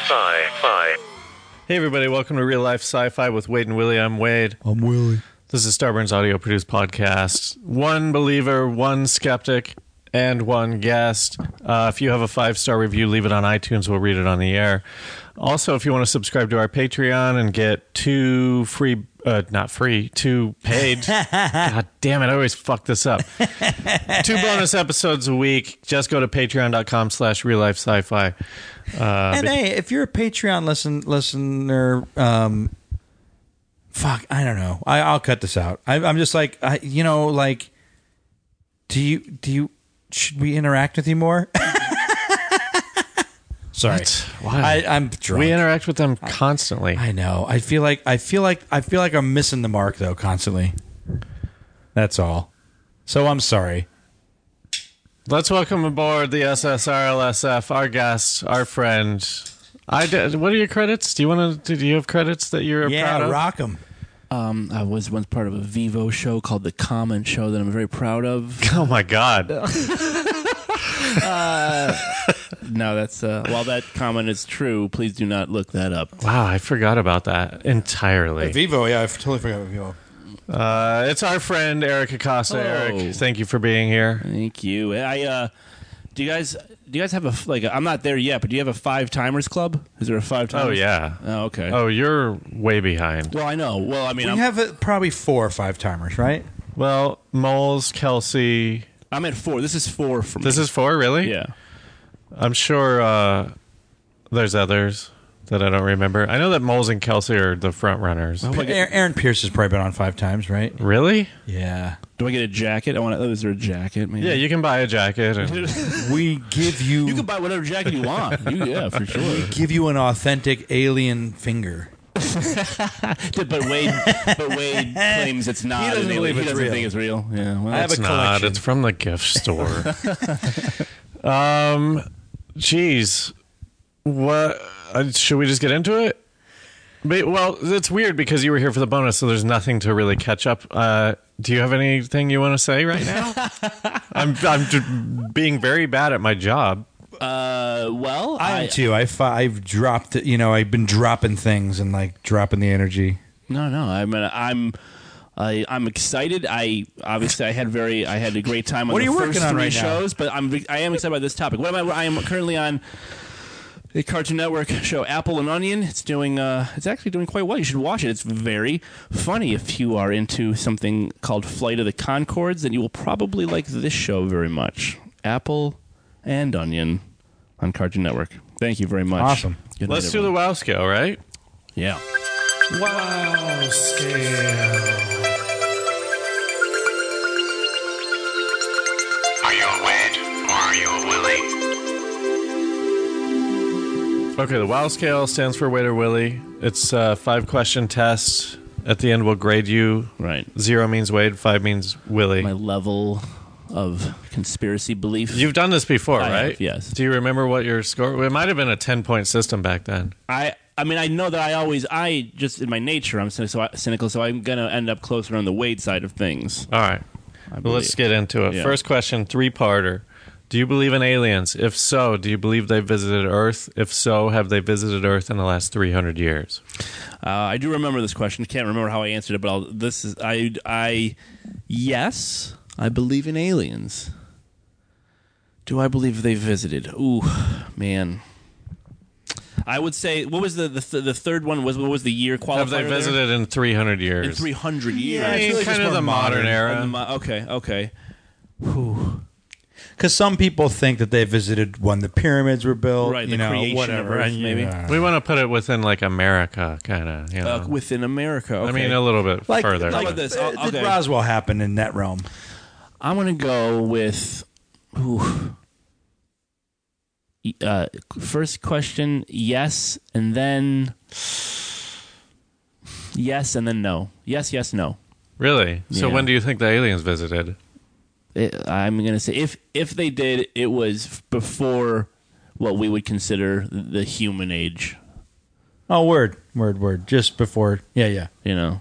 Sci-Fi. Hey everybody, welcome to Real Life Sci-Fi with Wade and Willie. I'm Wade. I'm Willie. This is Starburns audio produced podcast. One believer, one skeptic, and one guest. If you have a 5-star review, leave it on iTunes. We'll read it on the air. Also, if you want to subscribe to our Patreon and get 2 free, not free, 2 paid. God damn it, I always fuck this up. 2 bonus episodes a week. Just go to patreon.com/reallifesci-fi. And hey, if you're a Patreon listener, fuck, I don't know. I'll cut this out. I'm just like, do you? Should we interact with you more? Sorry, I'm drunk. We interact with them constantly. I know. I feel like I'm missing the mark though constantly. That's all. So I'm sorry. Let's welcome aboard the SSRLSF, our guest, our friend. What are your credits? Do you have credits that you're proud of? Yeah, rock them. I was once part of a Vivo show called The Common Show that I'm very proud of. Oh my God. No, that's while that comment is true, please do not look that up. Wow, I forgot about that entirely. Vivo, yeah, I totally forgot about Vivo. It's our friend Eric Acosta. Hello. Eric, thank you for being here. Thank you. Do you guys have I'm not there yet, but do you have a 5-timers club? Is there a 5-timers? Oh yeah. Oh, okay. Oh, you're way behind. Well, I know. Well, I mean, We have probably 4 or 5 timers, right? Well, Moles, Kelsey. I'm at 4. This is 4 for me. This is 4, really? Yeah. I'm sure there's others that I don't remember. I know that Moles and Kelsey are the front runners. Aaron Pierce has probably been on 5 times, right? Really? Yeah. Do I get a jacket? Is there a jacket? Maybe? Yeah, you can buy a jacket. And We give you. You can buy whatever jacket you want. Yeah, for sure. give you an authentic alien finger. But Wade claims it's not. He doesn't believe it's real. think it's real. Yeah, well, I have it's a not. collection. It's from the gift store. Geez. What? Should we just get into it? Well, it's weird because you were here for the bonus, so there's nothing to really catch up. Do you have anything you want to say right now? I'm being very bad at my job. well, I am too. I've dropped. I've been dropping things and like dropping the energy. No. I'm excited. I had a great time on What are the you first working on 3 right now? shows, but I am excited about this topic. I am currently on the Cartoon Network show Apple and Onion. It's actually doing quite well. You should watch it. It's very funny. If you are into something called Flight of the Conchords, then you will probably like this show very much. Apple and Onion on Cartoon Network. Thank you very much. Awesome. Good night, Let's do the everyone. WoW scale, right? Yeah. WoW scale. Are you a Wade or are you a Willie? Okay, the WoW scale stands for Wade or Willie. It's a 5-question test. At the end, we'll grade you. Right. 0 means Wade, 5 means Willie. My level of conspiracy belief. You've done this before, I right? have, yes. Do you remember what your score? It might have been a 10-point system back then. I mean, I know that I just in my nature, I'm cynical, so I'm going to end up closer on the Wade side of things. All right. I Well, let's believe. get into it. Yeah. First question, 3-parter. Do you believe in aliens? If so, do you believe they visited Earth? If so, have they visited Earth in the last 300 years? I do remember this question. Can't remember how I answered it, but yes, I believe in aliens. Do I believe they visited? Ooh, man. I would say, what was the third one? What was the year qualifier? Have they there? visited in 300 years? In 300 years? Yeah, I feel like kind it's of the more modern modern. era. Okay. Because some people think that they visited when the pyramids were built. Right, the creation whatever. of Earth, maybe. Yeah. We want to put it within like America, kind of. Within America. Okay. I mean, a little bit Like, further. How about this? Did Okay. Roswell happen in that realm? I'm going to go with first question, yes, and then no. Yes, no. Really? So Yeah. when do you think the aliens visited? I'm going to say if they did, it was before what we would consider the human age. Oh, word. Just before. Yeah. Yeah.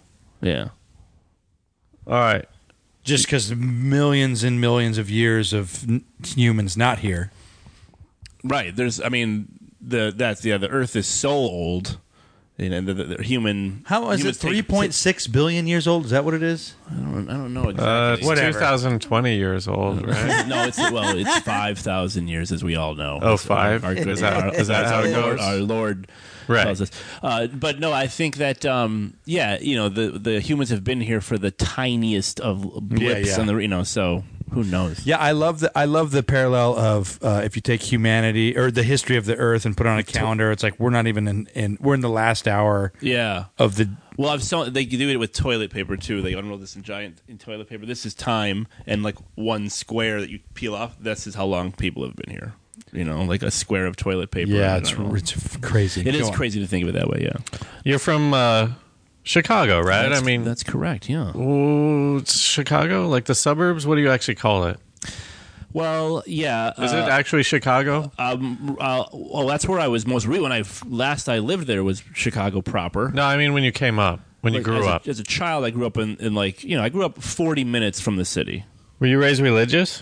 All right. Just because millions and millions of years of humans not here. Right. the Earth is so old. You know, the human. How is it? humans take- 3.6 billion years old? Is that what it is? I don't know exactly. It's Whatever. 2020 years old, right? No, it's 5,000 years, as we all know. Oh, It's 5? Our good, Is that how it Lord, goes? our Lord Right. tells us. But no, I think that the humans have been here for the tiniest of blips, Yeah. and so who knows? Yeah, I love the parallel of if you take humanity or the history of the Earth and put it on a calendar, it's like we're not even we're in the last hour Yeah. of the. Well, they do it with toilet paper too. They unroll this in toilet paper. This is time, and like one square that you peel off. This is how long people have been here. Like a square of toilet paper. Yeah, I it's don't know. crazy. It is Go on. crazy to think of it that way. Yeah, You're from Chicago, right? that's correct. Yeah. Ooh, it's Chicago, like the suburbs. What do you actually call it? Well, yeah. Is it actually Chicago? Well, that's where I was most when I lived there was Chicago proper. No, I mean when you came up, when you grew up. As a child, I grew up in I grew up 40 minutes from the city. Were you raised religious?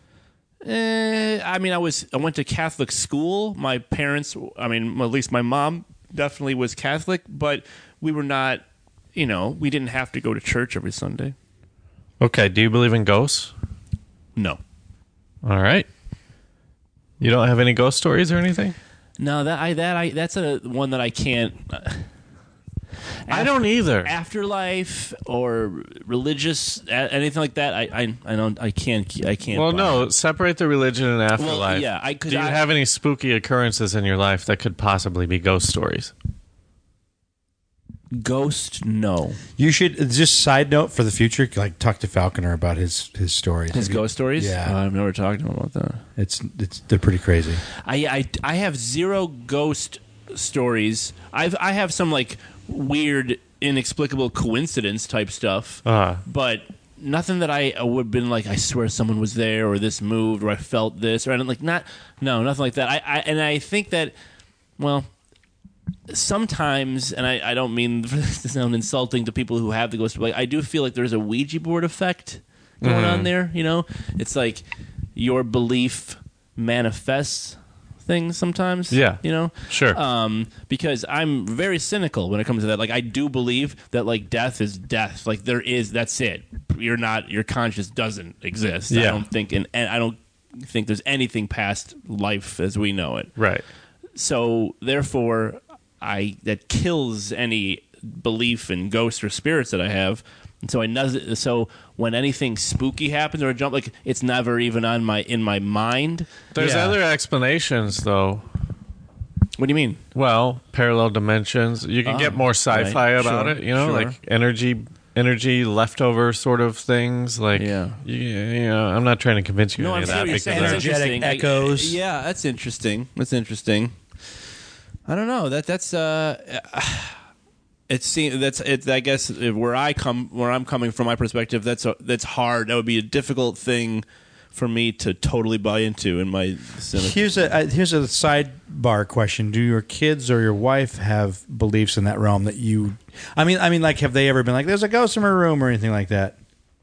I went to Catholic school. My parents, at least my mom definitely was Catholic, but we were not, we didn't have to go to church every Sunday. Okay. Do you believe in ghosts? No. All right. You don't have any ghost stories or anything? No, that's one that I can't. I don't either. Afterlife or religious, anything like that. I can't. Well, buy no. it. Separate the religion and afterlife. yeah, Do you have any spooky occurrences in your life that could possibly be ghost stories? Ghost? No. You should just side note for the future, like talk to Falconer about his stories. His ghost stories? Yeah. I've never talked to him about that. They're pretty crazy. I have zero ghost stories. I have some like weird, inexplicable coincidence type stuff, but nothing that I would have been like, I swear someone was there, or this moved, or I felt this, or I don't nothing like that. I think that, well, sometimes, and I don't mean for this to sound insulting to people who have the ghost, but I do feel like there's a Ouija board effect going on there. It's like your belief manifests things sometimes. Yeah. Sure. Because I'm very cynical when it comes to that. Like, I do believe that like death is death. Like that's it. Your conscience doesn't exist. Yeah. I don't think, and I don't think there's anything past life as we know it. Right. So therefore, that kills any belief in ghosts or spirits that I have. And so when anything spooky happens or a jump, like it's never even in my mind. There's other explanations, though. What do you mean? Well, parallel dimensions. You can get more sci-fi right. about Sure. it. Sure. Like energy leftover sort of things. Like, Yeah. I'm not trying to convince you No, any I'm of sure that you're because saying I- it's Energetic interesting. echoes. Yeah, that's interesting. I don't know. That's I guess where I'm coming from my perspective. That's hard. That would be a difficult thing for me to totally buy into in my cynical. Here's a sidebar question: do your kids or your wife have beliefs in that realm that you? I mean, like, have they ever been like, "There's a ghost in my room" or anything like that?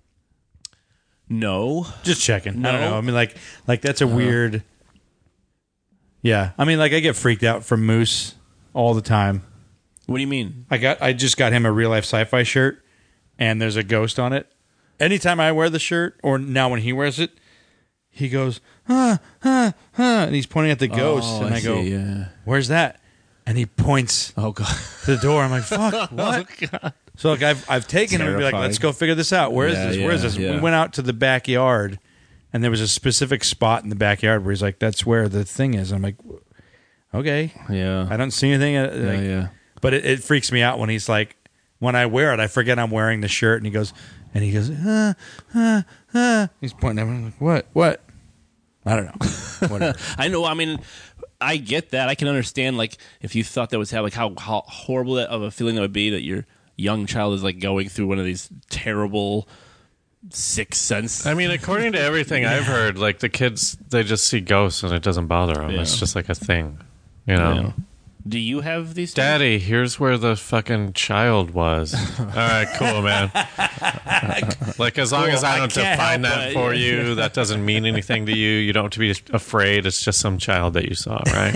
No. Just checking. I don't No. know. I mean, like that's a weird. Yeah, I mean, like I get freaked out from Moose all the time. What do you mean? I just got him a real life sci-fi shirt, and there's a ghost on it. Anytime I wear the shirt, or now when he wears it, he goes, and he's pointing at the ghost, and I go, yeah. "Where's that?" And he points Oh god. to the door. I'm like, "Fuck, what?" So like I've taken him and be like, Terrifying. "Let's go figure this out. Where is this? Where is this?" yeah. We went out to the backyard, and there was a specific spot in the backyard where he's like, "That's where the thing is." I'm like, "Okay, Yeah. I don't see anything." yeah. But it freaks me out when he's like, when I wear it, I forget I'm wearing the shirt, and he goes, He's pointing at me. I'm like, what? I don't know. Whatever. I know. I mean, I get that. I can understand, like, if you thought that was like how horrible of a feeling that would be that your young child is like going through one of these terrible sixth sense. I mean, according to everything I've heard, like the kids, they just see ghosts and it doesn't bother them. Yeah. It's just like a thing, you know. Yeah. Do you have these? Daddy, here's where the fucking child was. All right, cool, man. Like, as long as I don't can't define help that it. for you, that doesn't mean anything to you. You don't have to be afraid. It's just some child that you saw, right?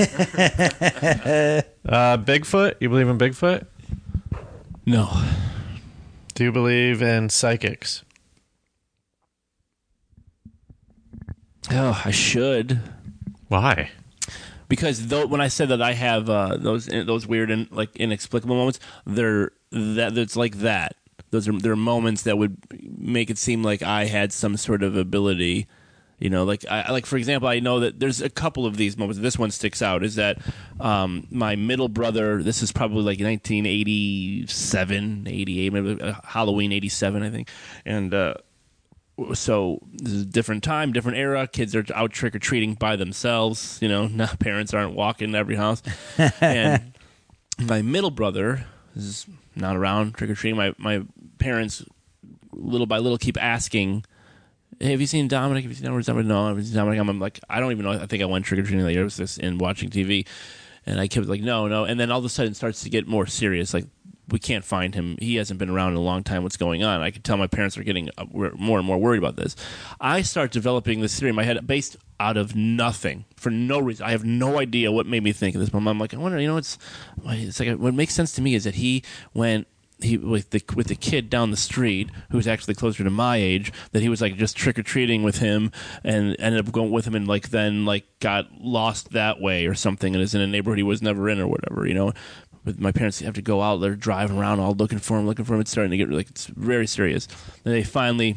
Bigfoot? You believe in Bigfoot? No. Do you believe in psychics? Oh, I should. Why? Because when I said that I have those weird and like inexplicable moments, it's like that. They're moments that would make it seem like I had some sort of ability. You know, like for example, I know that there's a couple of these moments. This one sticks out. Is that my middle brother? This is probably like 1987, 88, maybe Halloween '87, I think, and. So this is a different time, different era. Kids are out trick or treating by themselves. You know, parents aren't walking to every house. And my middle brother is not around trick or treating. My parents, little by little, keep asking, "Hey, have you seen Dominic? Have you seen Dominic? No, have you seen Dominic?" I'm like, I don't even know. I think I went trick or treating later. It was just in watching TV, and I kept like, no. And then all of a sudden, it starts to get more serious. Like, we can't find him. He hasn't been around in a long time. What's going on? I could tell my parents are getting more and more worried about this. I start developing this theory in my head based out of nothing, for no reason. I have no idea what made me think of this. I'm like, I wonder, it's like what makes sense to me is that he went with the kid down the street who's actually closer to my age, that he was like just trick or treating with him and ended up going with him and like then like got lost that way or something and is in a neighborhood he was never in or whatever, But my parents have to go out. They're driving around all looking for him. It's starting to get like it's very serious. Then they finally,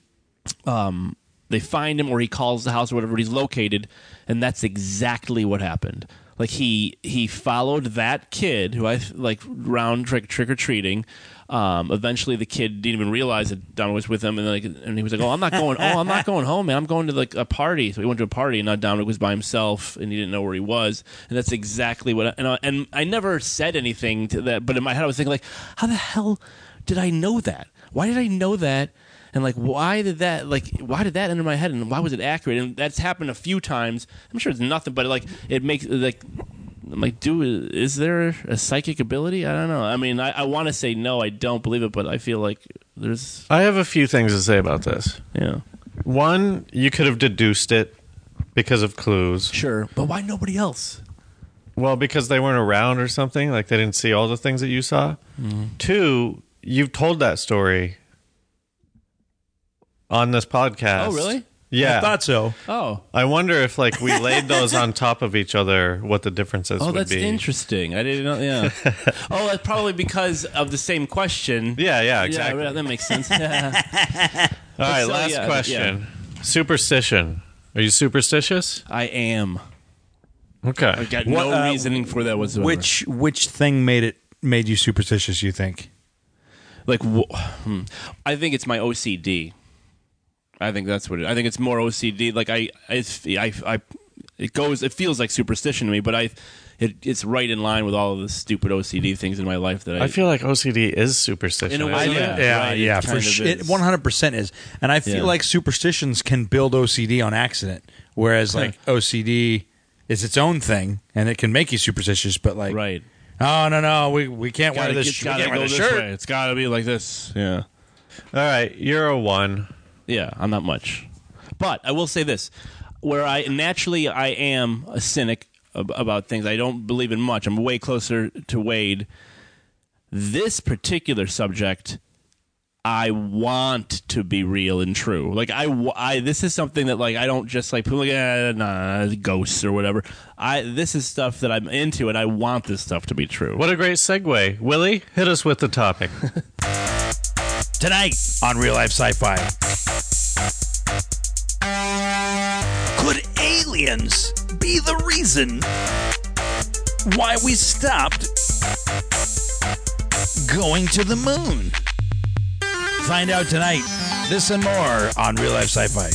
they find him, or he calls the house or whatever he's located, and that's exactly what happened. Like he followed that kid who I like round trick or treating. Eventually, the kid didn't even realize that Dominic was with him, and he was like, "Oh, I'm not going. I'm not going home, man. I'm going to like a party." So he went to a party, and now Dominic was by himself, and he didn't know where he was. And that's exactly what. And I never said anything to that, but in my head, I was thinking like, "How the hell did I know that? Why did I know that?" And like, why did that enter my head, and why was it accurate? And that's happened a few times. I'm sure it's nothing, but like it makes like. I'm like, is there a psychic ability? I don't know. I mean, I want to say no, I don't believe it, but I feel like there's... I have a few things to say about this. Yeah. One, you could have deduced it because of clues. Sure, but why nobody else? Well, because they weren't around or something. Like, they didn't see all the things that you saw. Two, you've told that story on this podcast. Oh, really? Yeah. I thought so. Oh. I wonder if, like, we laid those on top of each other, what the differences would be. Oh, that's interesting. I didn't know. Yeah. Oh, that's probably because of the same question. Yeah, exactly. Yeah, that makes sense. All right, So, last yeah, question. Superstition. Are you superstitious? I am. Okay. I got no reasoning for that whatsoever. Which thing made you superstitious, you think? Like, I think it's my OCD. I think that's what it is. I think it's more OCD. Like it feels like superstition to me, but it's right in line with all of the stupid OCD things in my life that I feel like OCD is superstition. In a way, isn't it? Yeah, Right, for sure. It 100% is. And I feel like superstitions can build OCD on accident, whereas like OCD is its own thing and it can make you superstitious. But like, right. Oh no, we can't wear this. It's We gotta can't wear go this this shirt. way. It's got to be like this. Yeah. All right, you're a 1. Yeah, I'm not much. But I will say this, where I am a cynic about things. I don't believe in much. I'm way closer to Wade. This particular subject, I want to be real and true. Like this is something that like I don't just like people like ghosts or whatever. This is stuff that I'm into, and I want this stuff to be true. What a great segue. Willie, hit us with the topic. Tonight on Real Life Sci-Fi. Could aliens be the reason why we stopped going to the moon? Find out tonight. This and more on Real Life Sci-Fi.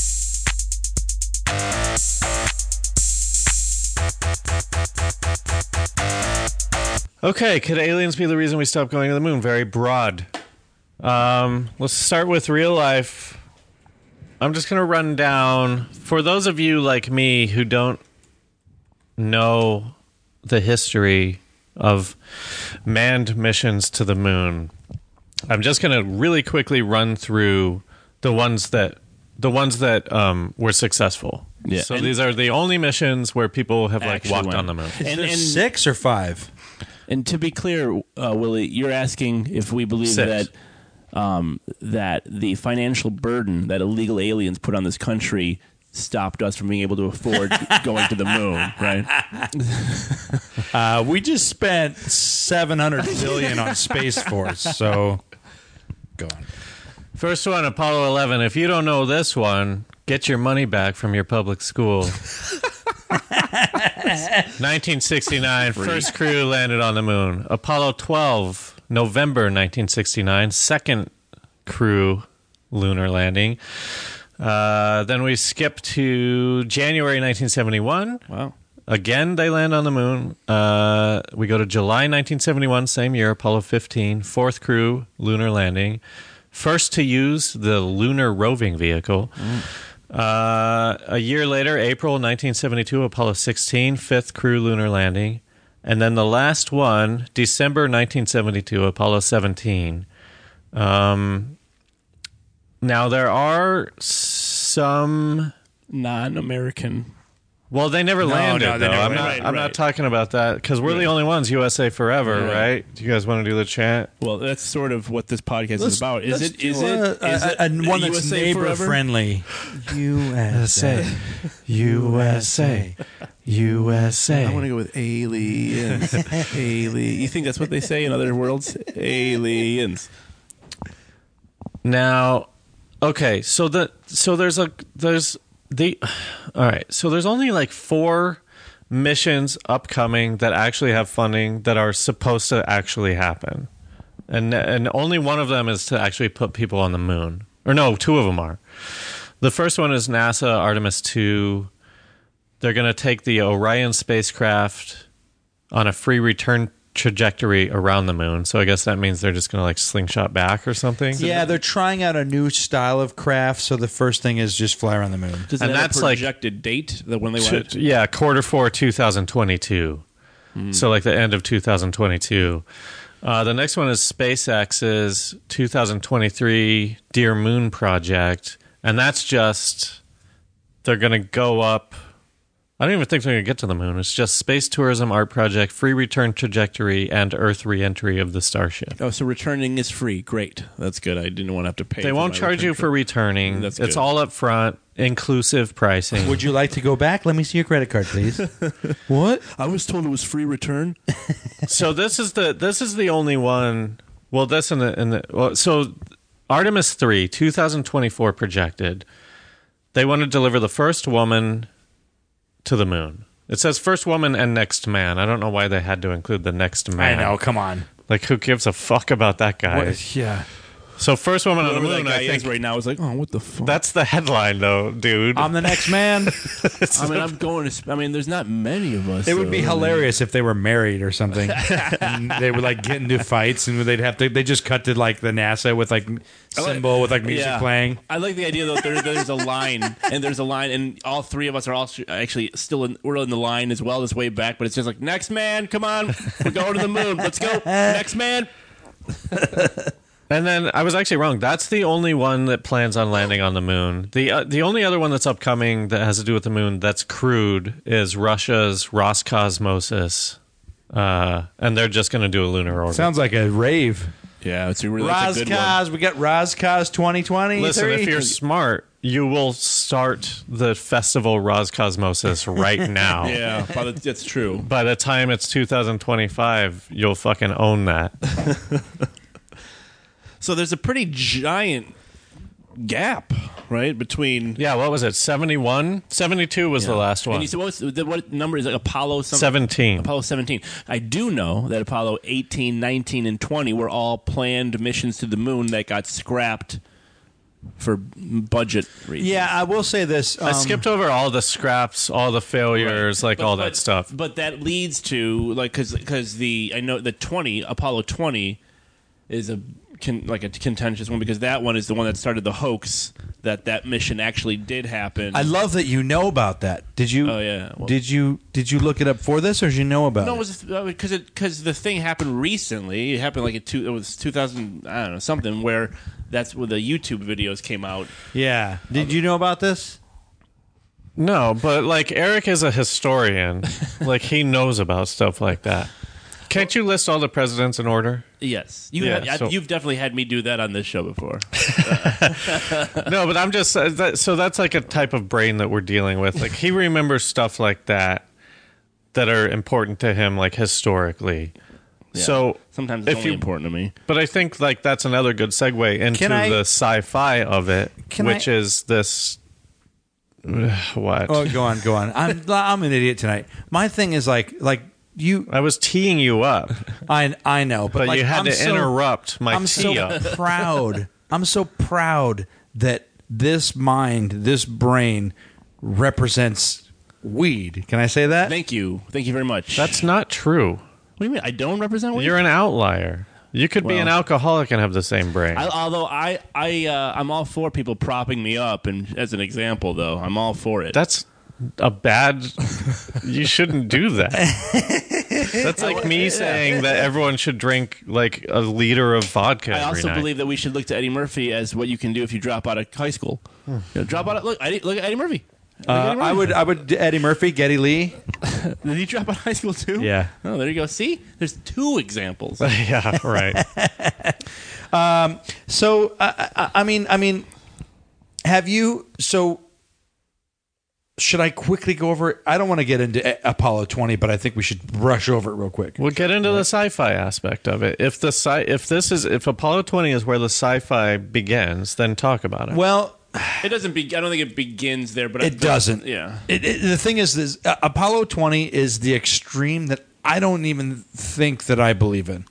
Okay, could aliens be the reason we stopped going to the moon? Very broad. Let's start with real life. I'm just going to run down, for those of you like me who don't know the history of manned missions to the moon, I'm just going to really quickly run through the ones that were successful. Yeah. So And- these are the only missions where people have like Actually walked went. on the moon. Is there 6 or 5? And to be clear, Willie, you're asking if we believe 6. that the financial burden that illegal aliens put on this country stopped us from being able to afford going to the moon, right? We just spent $700 billion on Space Force, so go on. First one, Apollo 11. If you don't know this one, get your money back from your public school. 1969, first crew landed on the moon. Apollo 12, November 1969, second crew lunar landing. Then we skip to January 1971. Wow. Again, they land on the moon. We go to July 1971, same year, Apollo 15, fourth crew lunar landing. First to use the lunar roving vehicle. A year later, April 1972, Apollo 16, fifth crew lunar landing. And then the last one, December 1972, Apollo 17. Now, there are some... Non-American. Well, they never landed, no, they though. never I'm landed. not Right. talking about that, because we're the only ones, USA Forever, Right. right? Do you guys want to do the chant? Well, that's sort of what this podcast is about. Is it one that's USA neighbor Forever? friendly? USA. USA. USA. I want to go with aliens. You think that's what they say in other worlds? Aliens. Now, okay, so there's only like 4 missions upcoming that actually have funding that are supposed to actually happen, and only one of them is to actually put people on the moon. Or no, 2 of them are. The first one is NASA Artemis 2. They're going to take the Orion spacecraft on a free return trajectory around the moon. So I guess that means they're just going to like slingshot back or something. Yeah, they're trying out a new style of craft, so the first thing is just fly around the moon. Does And it have that's a like- projected date that when they want it? Yeah, Q4 2022. So like the end of 2022. The next one is SpaceX's 2023 Dear Moon project. And that's just, they're going to go up. I don't even think they're going to get to the moon. It's just space tourism, art project, free return trajectory, and Earth re-entry of the Starship. Oh, so returning is free. Great. That's good. I didn't want to have to pay. They for won't my charge return you trip. for returning. That's It's good. all up front, inclusive pricing. Would you like to go back? Let me see your credit card, please. What? I was told it was free return. So this is the only one. Well, this so Artemis 3 2024 projected. They want to deliver the first woman to the moon. It says first woman and next man. I don't know why they had to include the next man. I know, come on. Like, who gives a fuck about that guy? Yeah. So first woman on the Whoever that moon, guy I think is right now is like, oh, what the fuck? that's the headline, though, dude. I'm the next man. I mean, I'm going to. I mean, there's not many of us. It would be so, I mean- hilarious if they were married or something. And they would like get into fights, and they just cut to like the NASA with like symbol with like music Yeah. playing. I like the idea that there's a line, and all 3 of us are all actually still we're in the line as well, this way back, but it's just like, next man, come on, we're going to the moon, let's go, next man. And then I was actually wrong. That's the only one that plans on landing on the moon. The only other one that's upcoming that has to do with the moon that's crewed is Russia's Roscosmos, and they're just going to do a lunar orbit. Sounds like a rave. Yeah, it's a really that's a good one. Roscos, we got Roscos 2020. Listen, if you're smart, you will start the festival Roscosmos right now. Yeah, but that's true. By the time it's 2025, you'll fucking own that. So there's a pretty giant gap, right, between. Yeah, what was it? 71? 72 was the last one. And you said what number is it? Apollo 17. Apollo 17. I do know that Apollo 18, 19, and 20 were all planned missions to the moon that got scrapped for budget reasons. Yeah, I will say this. I skipped over all the scraps, all the failures, Right. all that stuff. But that leads to because I know the Apollo 20 is a contentious one because that one is the one that started the hoax that mission actually did happen. I love that you know about that. Did you? Oh, yeah. Well- did you look it up for this, or did you know about No, it? it was because the thing happened recently. It happened like it was 2000, I don't know, something where that's where the YouTube videos came out. Yeah. Did you know about this? No, but like Eric is a historian. Like he knows about stuff like that. Can't you list all the presidents in order? Yes, you've definitely had me do that on this show before. No, but I'm just so that's like a type of brain that we're dealing with. Like he remembers stuff like that are important to him, like historically. Yeah. So Sometimes it's if only you- important to me. But I think like that's another good segue into Can I- the sci-fi of it, Can which I- is this. What? Oh, go on. I'm an idiot tonight. My thing is like you. I was teeing you up, I know, but, but like, you had I'm to so- interrupt my I'm tee so up. proud. I'm so proud that this mind, this brain, represents weed. Can I say that? Thank you very much. That's not true. what do you mean? I don't represent weed? You're an outlier. You could be Well- an alcoholic and have the same brain. Although I'm all for people propping me up, and as an example, though, I'm all for it. That's a bad. You shouldn't do that. That's like me saying that everyone should drink like a liter of vodka. I every also night. believe that we should look to Eddie Murphy as what you can do if you drop out of high school. You know, drop out. Look at Eddie Murphy. I would Eddie Murphy, Geddy Lee. Did he drop out of high school too? Yeah. Oh, there you go. See, there's two examples. Yeah, right. So I mean, have you? So should I quickly go over it? I don't want to get into Apollo 20, but I think we should brush over it real quick. We'll get into the sci-fi aspect of it. If if Apollo 20 is where the sci-fi begins, then talk about it. Well, It doesn't. I don't think it begins there, but it doesn't. Yeah. The thing is Apollo 20 is the extreme that I don't even think that I believe in.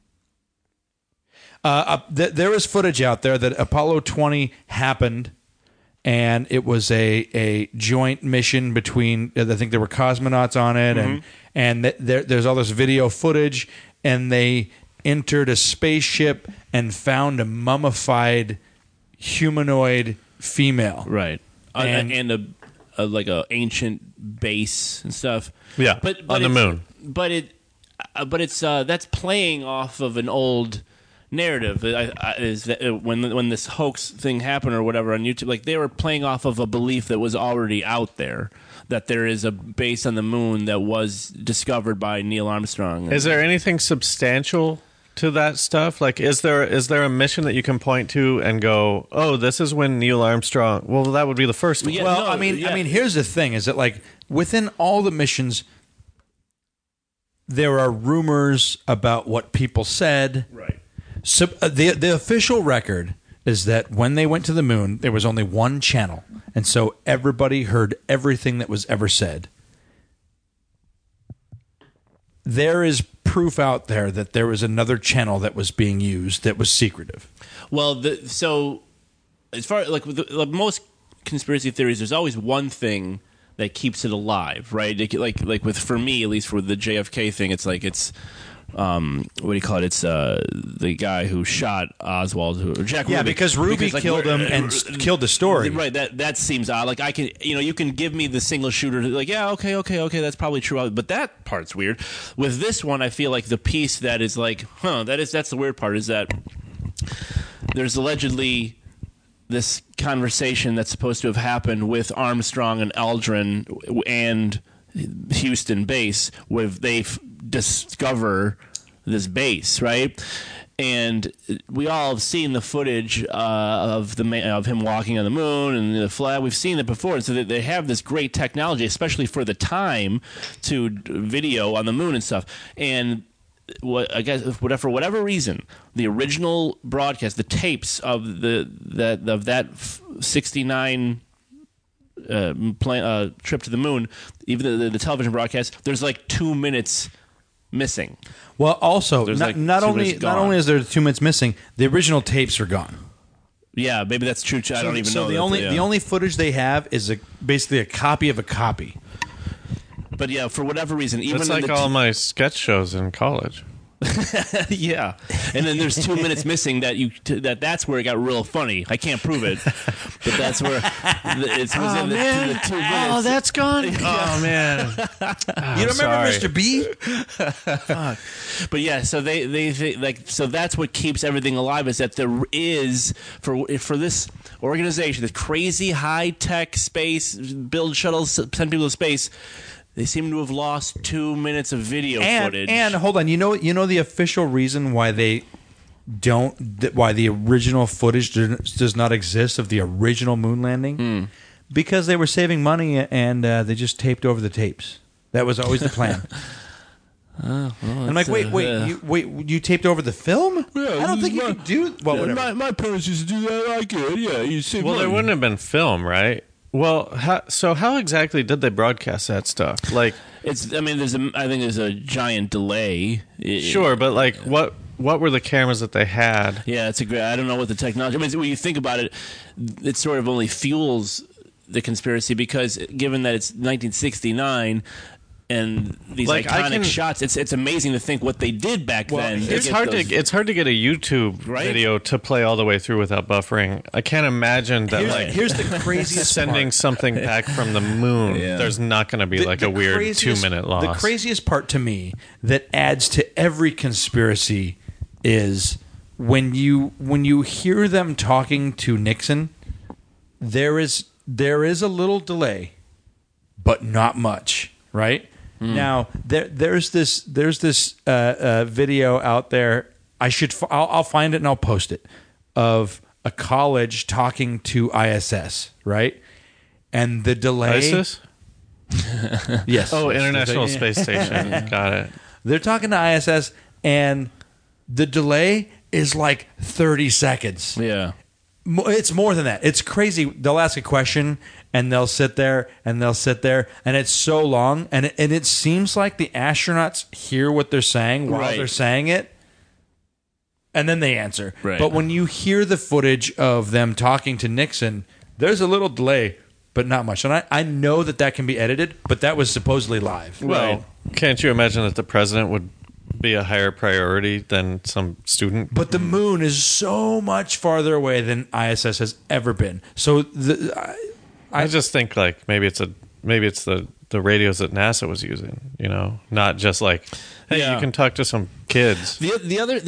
There is footage out there that Apollo 20 happened, and it was a joint mission between. I think there were cosmonauts on it, and there's all this video footage, and they entered a spaceship and found a mummified humanoid female. Right. And- And a like a ancient base and stuff. Yeah, but on the it's- moon. But it's that's playing off of an old narrative. Is that when this hoax thing happened or whatever on YouTube, like they were playing off of a belief that was already out there, that there is a base on the moon that was discovered by Neil Armstrong. Is there anything substantial to that stuff? Like, is there a mission that you can point to and go, oh, this is when Neil Armstrong? Well, that would be the first one. Yeah, Well, no, I mean, yeah. here's the thing: is that like within all the missions, there are rumors about what people said. Right. So the official record is that when they went to the moon, there was only one channel, and so everybody heard everything that was ever said. There is proof out there that there was another channel that was being used that was secretive. Well, so as far like with like most conspiracy theories, there's always one thing that keeps it alive, right? Like with for me at least with the JFK thing, it's like it's what do you call it? It's the guy who shot Oswald or Jack Ruby. Yeah, because Ruby like, killed him and killed the story. Right, that seems odd. Like I can, you can give me the single shooter. Like, yeah, okay, that's probably true. But that part's weird. With this one, I feel like the piece that is like, that's the weird part is that there's allegedly this conversation that's supposed to have happened with Armstrong and Aldrin and Houston base, where they discover this base, right? And we all have seen the footage of him walking on the moon and the flag. We've seen it before, and so they have this great technology, especially for the time, to video on the moon and stuff. And I guess for whatever reason, the original broadcast, the tapes of that 69 trip to the moon, even the television broadcast, there's like 2 minutes missing. Well, also, There's like not 2 only minutes not gone. only is there 2 minutes missing, the original tapes are gone. Yeah, maybe that's true. I don't even know. The that, the only footage they have is basically a copy of a copy. But yeah, for whatever reason, even It's in like the all my sketch shows in college. Yeah, and then there's 2 minutes missing that's where it got real funny. I can't prove it, but that's where it's within the 2 minutes. Oh, that's gone. Oh man, You don't remember Mr. B? But yeah, so they so that's what keeps everything alive, is that there is for this organization, this crazy high tech space, build shuttles, send people to space. They seem to have lost 2 minutes of video footage. And hold on, you know the official reason why they why the original footage does not exist of the original moon landing? Because they were saving money and they just taped over the tapes. That was always the plan. Well, I'm like, wait, you taped over the film? I don't think you could do. Well, whatever. My parents used to do that. I could. Yeah, you see. well, there wouldn't have been film, right? Well, how exactly did they broadcast that stuff? Like, it's. I mean, I think there's a giant delay. Sure, but like, what were the cameras that they had? Yeah, it's a great. I don't know what the technology. I mean, when you think about it, it sort of only fuels the conspiracy, because given that it's 1969. And these iconic shots, it's amazing to think what they did back then. It's hard to get a YouTube video to play all the way through without buffering. I can't imagine that. Here's the craziest sending part. something back from the moon. Yeah. There's not going to be a weird 2 minute loss. The craziest part to me that adds to every conspiracy is when you hear them talking to Nixon. There is a little delay, but not much, right? Now there's this video out there. I'll find it and I'll post it, of a college talking to ISS, right? And the delay. ISIS? Yes. Oh, International Space Station. Got it. They're talking to ISS, and the delay is like 30 seconds. Yeah. It's more than that. It's crazy. They'll ask a question, and they'll sit there, and it's so long, and it seems like the astronauts hear what they're saying while they're saying it, and then they answer. Right. But when you hear the footage of them talking to Nixon, there's a little delay, but not much. And I know that can be edited, but that was supposedly live. Well, can't you imagine that the president would be a higher priority than some student? But the moon is so much farther away than ISS has ever been. So I just think like maybe it's the radios that NASA was using, not just like, hey, you can talk to some kids. There's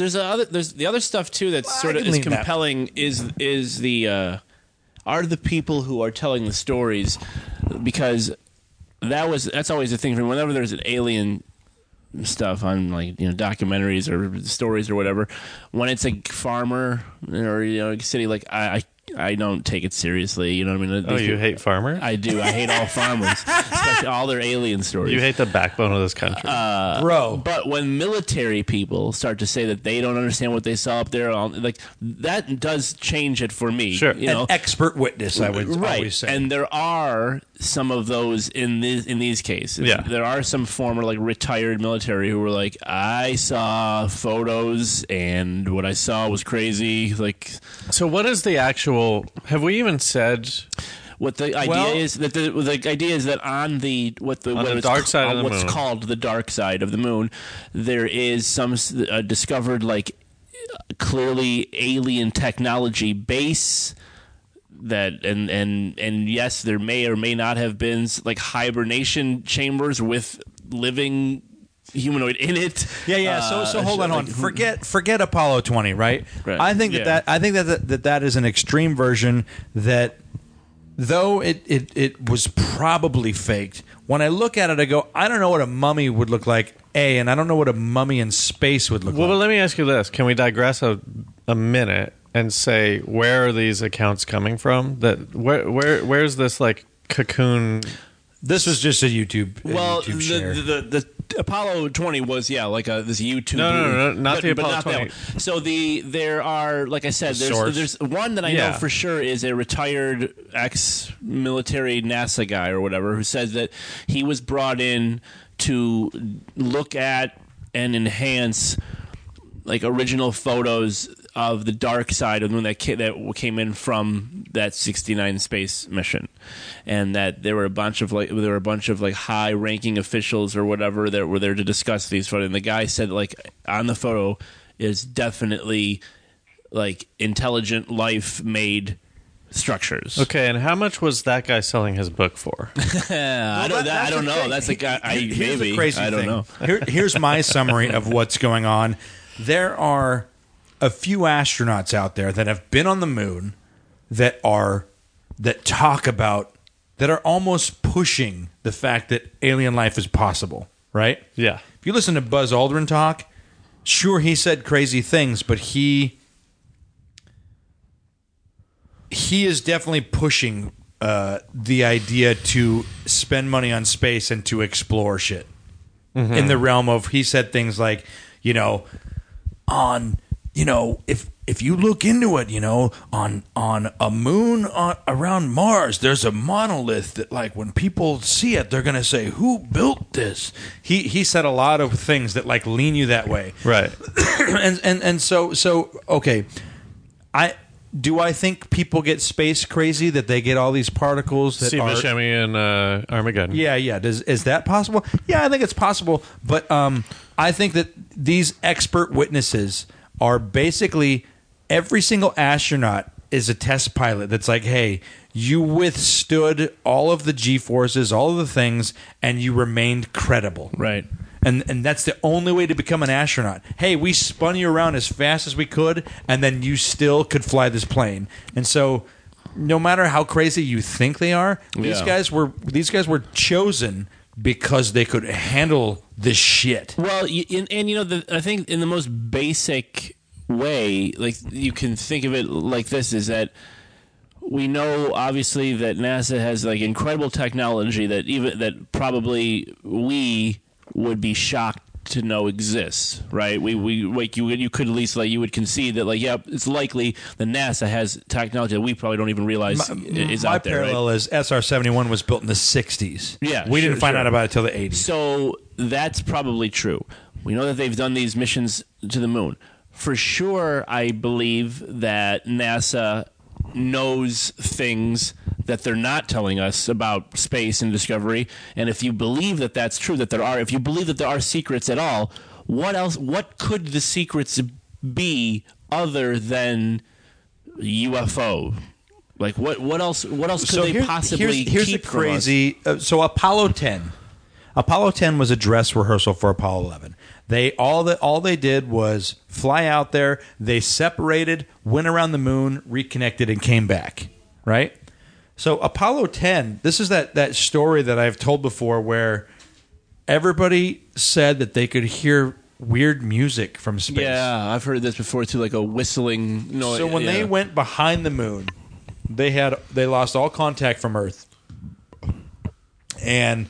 the other stuff too that's sort of is compelling is the are the people who are telling the stories, because that's always the thing for me. Whenever there's an alien stuff on documentaries or stories or whatever, when it's a farmer or a city, like I don't take it seriously. You know what I mean? Oh, you hate farmers? I do. I hate all farmers, especially all their alien stories. You hate the backbone of this country, bro. But when military people start to say that they don't understand what they saw up there, like that does change it for me. Sure, an expert witness, I would always say. And there are some of those in these cases. Yeah. There are some former retired military who were like, I saw photos and what I saw was crazy. So what is the actual? Have we even said what the idea is? That the idea is that on the dark side of the moon, what's called the dark side of the moon, there is some discovered clearly alien technology base. That and yes, there may or may not have been hibernation chambers with living humanoid in it. Yeah. So hold on. Forget Apollo 20. Right. I think that is an extreme version that, though it was probably faked. When I look at it, I go, I don't know what a mummy would look like. And I don't know what a mummy in space would look like. Well, let me ask you this: can we digress a minute and say, where are these accounts coming from? That where's this cocoon? This was just a YouTube. YouTube share. The Apollo 20 was this YouTube. No, not the Apollo 20. So there are, like I said, there's one that I know for sure is a retired ex-military NASA guy or whatever who says that he was brought in to look at and enhance original photos of the dark side of the moon that came in from that 69 space mission, and that there were a bunch of high ranking officials or whatever that were there to discuss these photos. And the guy said like on the photo is definitely like intelligent life made structures. Okay, and how much was that guy selling his book for? I don't know. That's the guy. Here's Maybe the crazy I don't thing. know. Here's my summary of what's going on. There are a few astronauts out there that have been on the moon that are almost pushing the fact that alien life is possible, right? Yeah. If you listen to Buzz Aldrin talk, sure, he said crazy things, but he is definitely pushing the idea to spend money on space and to explore shit. In the realm of, he said things like, if you look into it, on a moon around Mars, there's a monolith that, like, when people see it, they're going to say, who built this? He said a lot of things that, like, lean you that way. Right. and so okay. Do I think people get space crazy, that they get all these particles that Steve are... Buscemi and Armageddon. Yeah. Is that possible? Yeah, I think it's possible. But I think that these expert witnesses are basically... Every single astronaut is a test pilot that's like, hey, you withstood all of the G-forces, all of the things, and you remained credible. Right. And that's the only way to become an astronaut. Hey, we spun you around as fast as we could, and then you still could fly this plane. And so, no matter how crazy you think they are, these guys were chosen because they could handle this shit. Well, I think in the most basic way, like you can think of it like this: is that we know obviously that NASA has like incredible technology that probably we would be shocked to know exists, right? We like you could at least, like, you would concede that, like, yeah, it's likely that NASA has technology that we probably don't even realize is out there. My parallel right? is SR-71 was built in the 60s. Yeah, we didn't find out about it till the 80s. So that's probably true. We know that they've done these missions to the moon. For sure, I believe that NASA knows things that they're not telling us about space and discovery. And if you believe that that's true, if you believe that there are secrets at all, what could the secrets be other than UFO? Like what else could they possibly here's keep a crazy from us? So Apollo 10 was a dress rehearsal for Apollo 11. All they did was fly out there, they separated, went around the moon, reconnected, and came back, right? So Apollo 10, this is that story that I've told before where everybody said that they could hear weird music from space. Yeah, I've heard this before too, like a whistling noise. So when they went behind the moon, they lost all contact from Earth. And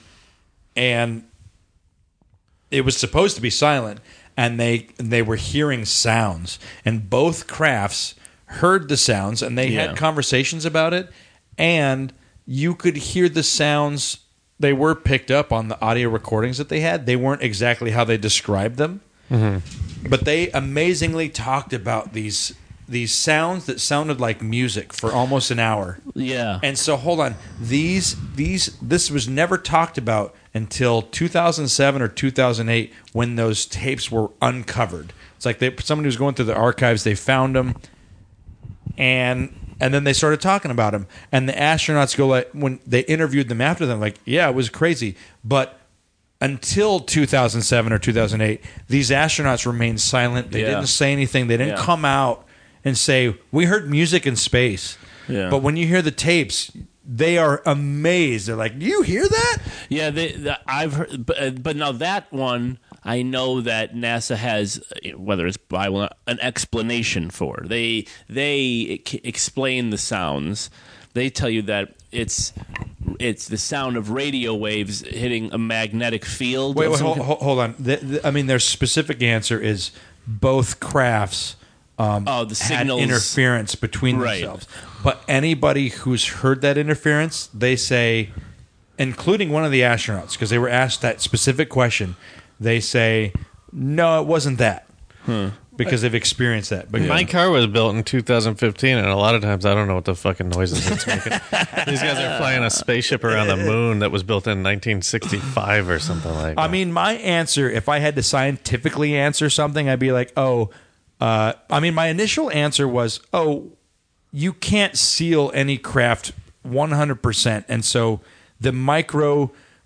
it was supposed to be silent, and they were hearing sounds, and both crafts heard the sounds, and they had conversations about it, and you could hear the sounds. They were picked up on the audio recordings that they had. They weren't exactly how they described them, but they amazingly talked about these sounds that sounded like music for almost an hour. Yeah. And so hold on. This was never talked about until 2007 or 2008 when those tapes were uncovered. It's like somebody was going through the archives, they found them, and then they started talking about them. And the astronauts go, like, when they interviewed them after them, like, yeah, it was crazy. But until 2007 or 2008, these astronauts remained silent. They didn't say anything. They didn't come out and say, we heard music in space. Yeah. But when you hear the tapes, they are amazed. They're like, you hear that? Yeah, I've heard, but now that one, I know that NASA has, whether it's Bible, an explanation for. They explain the sounds. They tell you that it's the sound of radio waves hitting a magnetic field. Wait, hold on. Their specific answer is both crafts the signals had interference between themselves. But anybody who's heard that interference, they say, including one of the astronauts, because they were asked that specific question, they say, no, it wasn't that. because they've experienced that. But My car was built in 2015, and a lot of times I don't know what the fucking noises it's making. These guys are flying a spaceship around the moon that was built in 1965 or something like that. I mean, my answer, if I had to scientifically answer something, I'd be like, my initial answer was, you can't seal any craft 100%. And so the micro,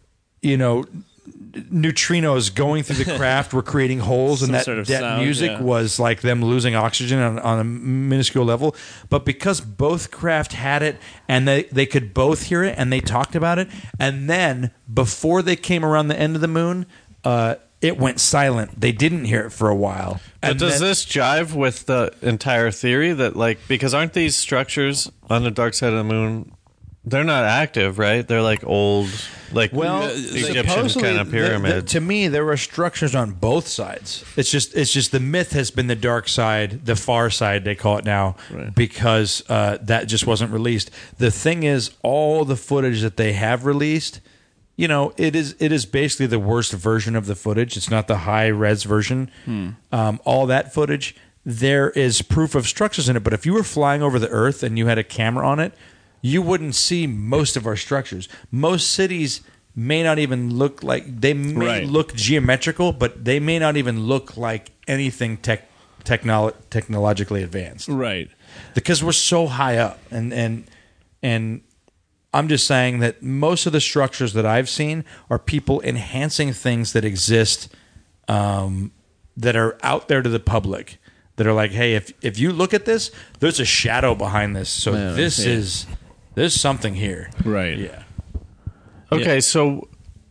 neutrinos going through the craft were creating holes, and that sound, music was like them losing oxygen on a minuscule level. But because both craft had it, and they could both hear it, and they talked about it, and then before they came around the end of the moon, it went silent. They didn't hear it for a while. But does this jive with the entire theory that, because aren't these structures on the dark side of the moon, they're not active, right? They're like old, Egyptian kind of pyramids. To me, there were structures on both sides. It's just the myth has been the dark side, the far side they call it now, because that just wasn't released. The thing is, all the footage that they have released, it is basically the worst version of the footage. It's not the high res version. All that footage, there is proof of structures in it. But if you were flying over the Earth and you had a camera on it, you wouldn't see most of our structures. Most cities may not even look like, they may look geometrical, but they may not even look like anything technologically advanced. Right. Because we're so high up. And I'm just saying that most of the structures that I've seen are people enhancing things that exist that are out there to the public, that are like, hey, if you look at this, there's a shadow behind this. So there's something here. Right. Yeah. Okay, so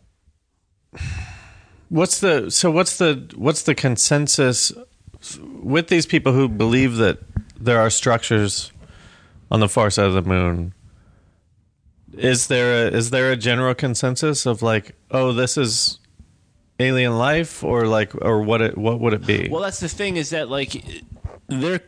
what's the consensus with these people who believe that there are structures on the far side of the moon? Is there a general consensus of this is alien life, or what would it be? Well, that's the thing, is that there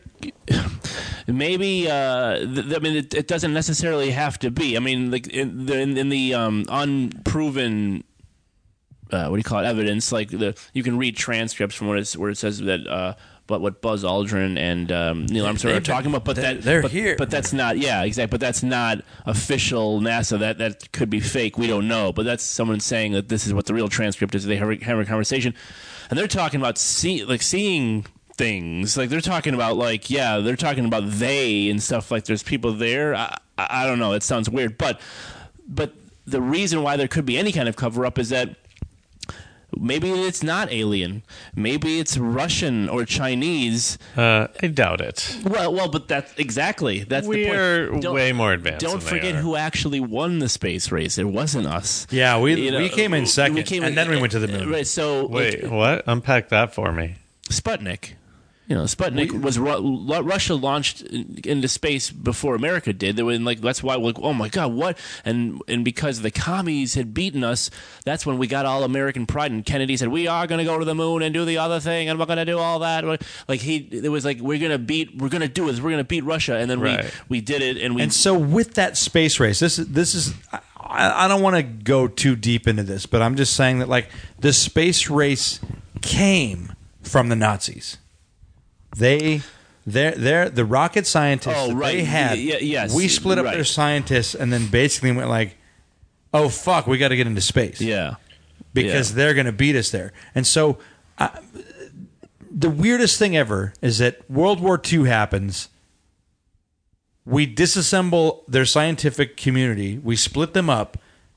maybe it doesn't necessarily have to be. I mean, in the unproven what do you call it, evidence, you can read transcripts from where it says that but what Buzz Aldrin and Neil Armstrong are talking about, they're here. But that's not, exactly. But that's not official NASA. That could be fake. We don't know. But that's someone saying that this is what the real transcript is. They have a conversation, and they're talking about seeing things. They're talking about they're talking about they and stuff. There's people there. I don't know. It sounds weird, but the reason why there could be any kind of cover up is that maybe it's not alien. Maybe it's Russian or Chinese. I doubt it. Well, but that's the point. We are way more advanced. Don't forget who actually won the space race. It wasn't us. Yeah, we came in second, then we went to the moon. Right. So wait, what? Unpack that for me. Sputnik. Sputnik was Russia launched into space before America did. They were that's why we're oh my God, what? And because the commies had beaten us, that's when we got all American pride. And Kennedy said, we are going to go to the moon and do the other thing, and we're going to do all that. It was we're going to do this. We're going to beat Russia, and then we did it. And so with that space race, this is. I don't want to go too deep into this, but I'm just saying that the space race came from the Nazis. The rocket scientists they had. Yes, we split up their scientists, and then basically went oh fuck, we got to get into space. Yeah, because they're going to beat us there. And so, the weirdest thing ever is that World War II happens. We disassemble their scientific community. We split them up,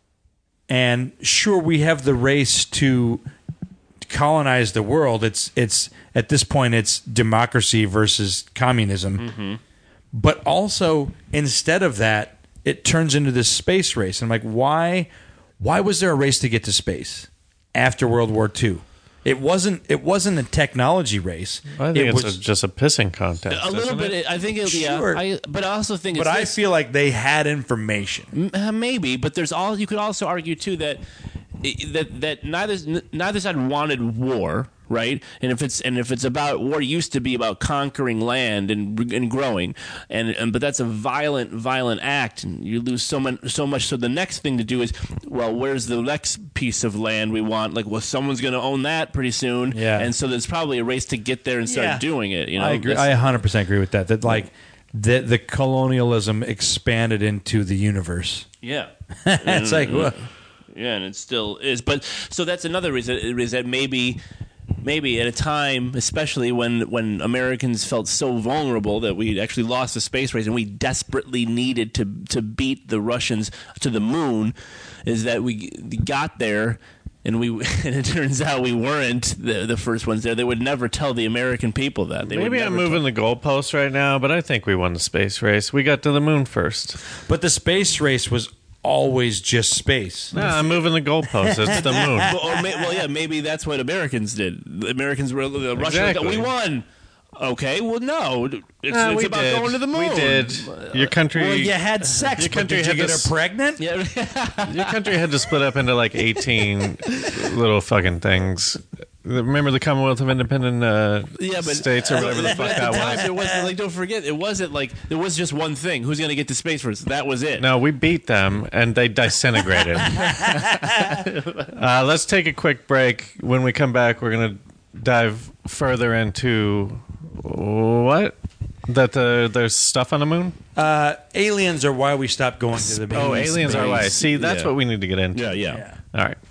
and sure, we have the race to colonize the world. It's at this point it's democracy versus communism. But also, instead of that, it turns into this space race. And I'm why was there a race to get to space after World War II? It wasn't a technology race. I think it's just a pissing contest. A little bit. I think sure. but I also think But I feel like they had information. Maybe, but you could also argue too that neither side wanted war, right? And if it's about war, used to be about conquering land and growing, but that's a violent act, and you lose so much. So the next thing to do is, well, where's the next piece of land we want? Like, well, someone's going to own that pretty soon, and so there's probably a race to get there and start doing it. You know, I agree. I 100% agree with that. That like the colonialism expanded into the universe. Yeah, It's like, whoa. yeah, and it still is. But so that's another reason is that maybe at a time, especially when Americans felt so vulnerable that we actually lost the space race and we desperately needed to beat the Russians to the moon, is that we got there. And it turns out we weren't the first ones there. They would never tell the American people that. Maybe I'm moving the goalposts right now, but I think we won the space race. We got to the moon first. But the space race was always just space. Nah, I'm moving the goalposts. It's the moon. Maybe that's what Americans did. The Americans were the Russians. Exactly. We won. Okay, well, no, it's about going to the moon. We did. Your country. Well, you had sex, but did you get her pregnant? Yeah. Your country had to split up into like 18 little fucking things. Remember the Commonwealth of Independent States or whatever the fuck that was? It wasn't like, don't forget, it wasn't like there was just one thing. Who's going to get to space first? That was it. No, we beat them and they disintegrated. Let's take a quick break. When we come back, we're going to dive further into what? That there's stuff on the moon? Aliens are why we stopped going to the moon. Oh, aliens are why. See, that's what we need to get into. Yeah. All right.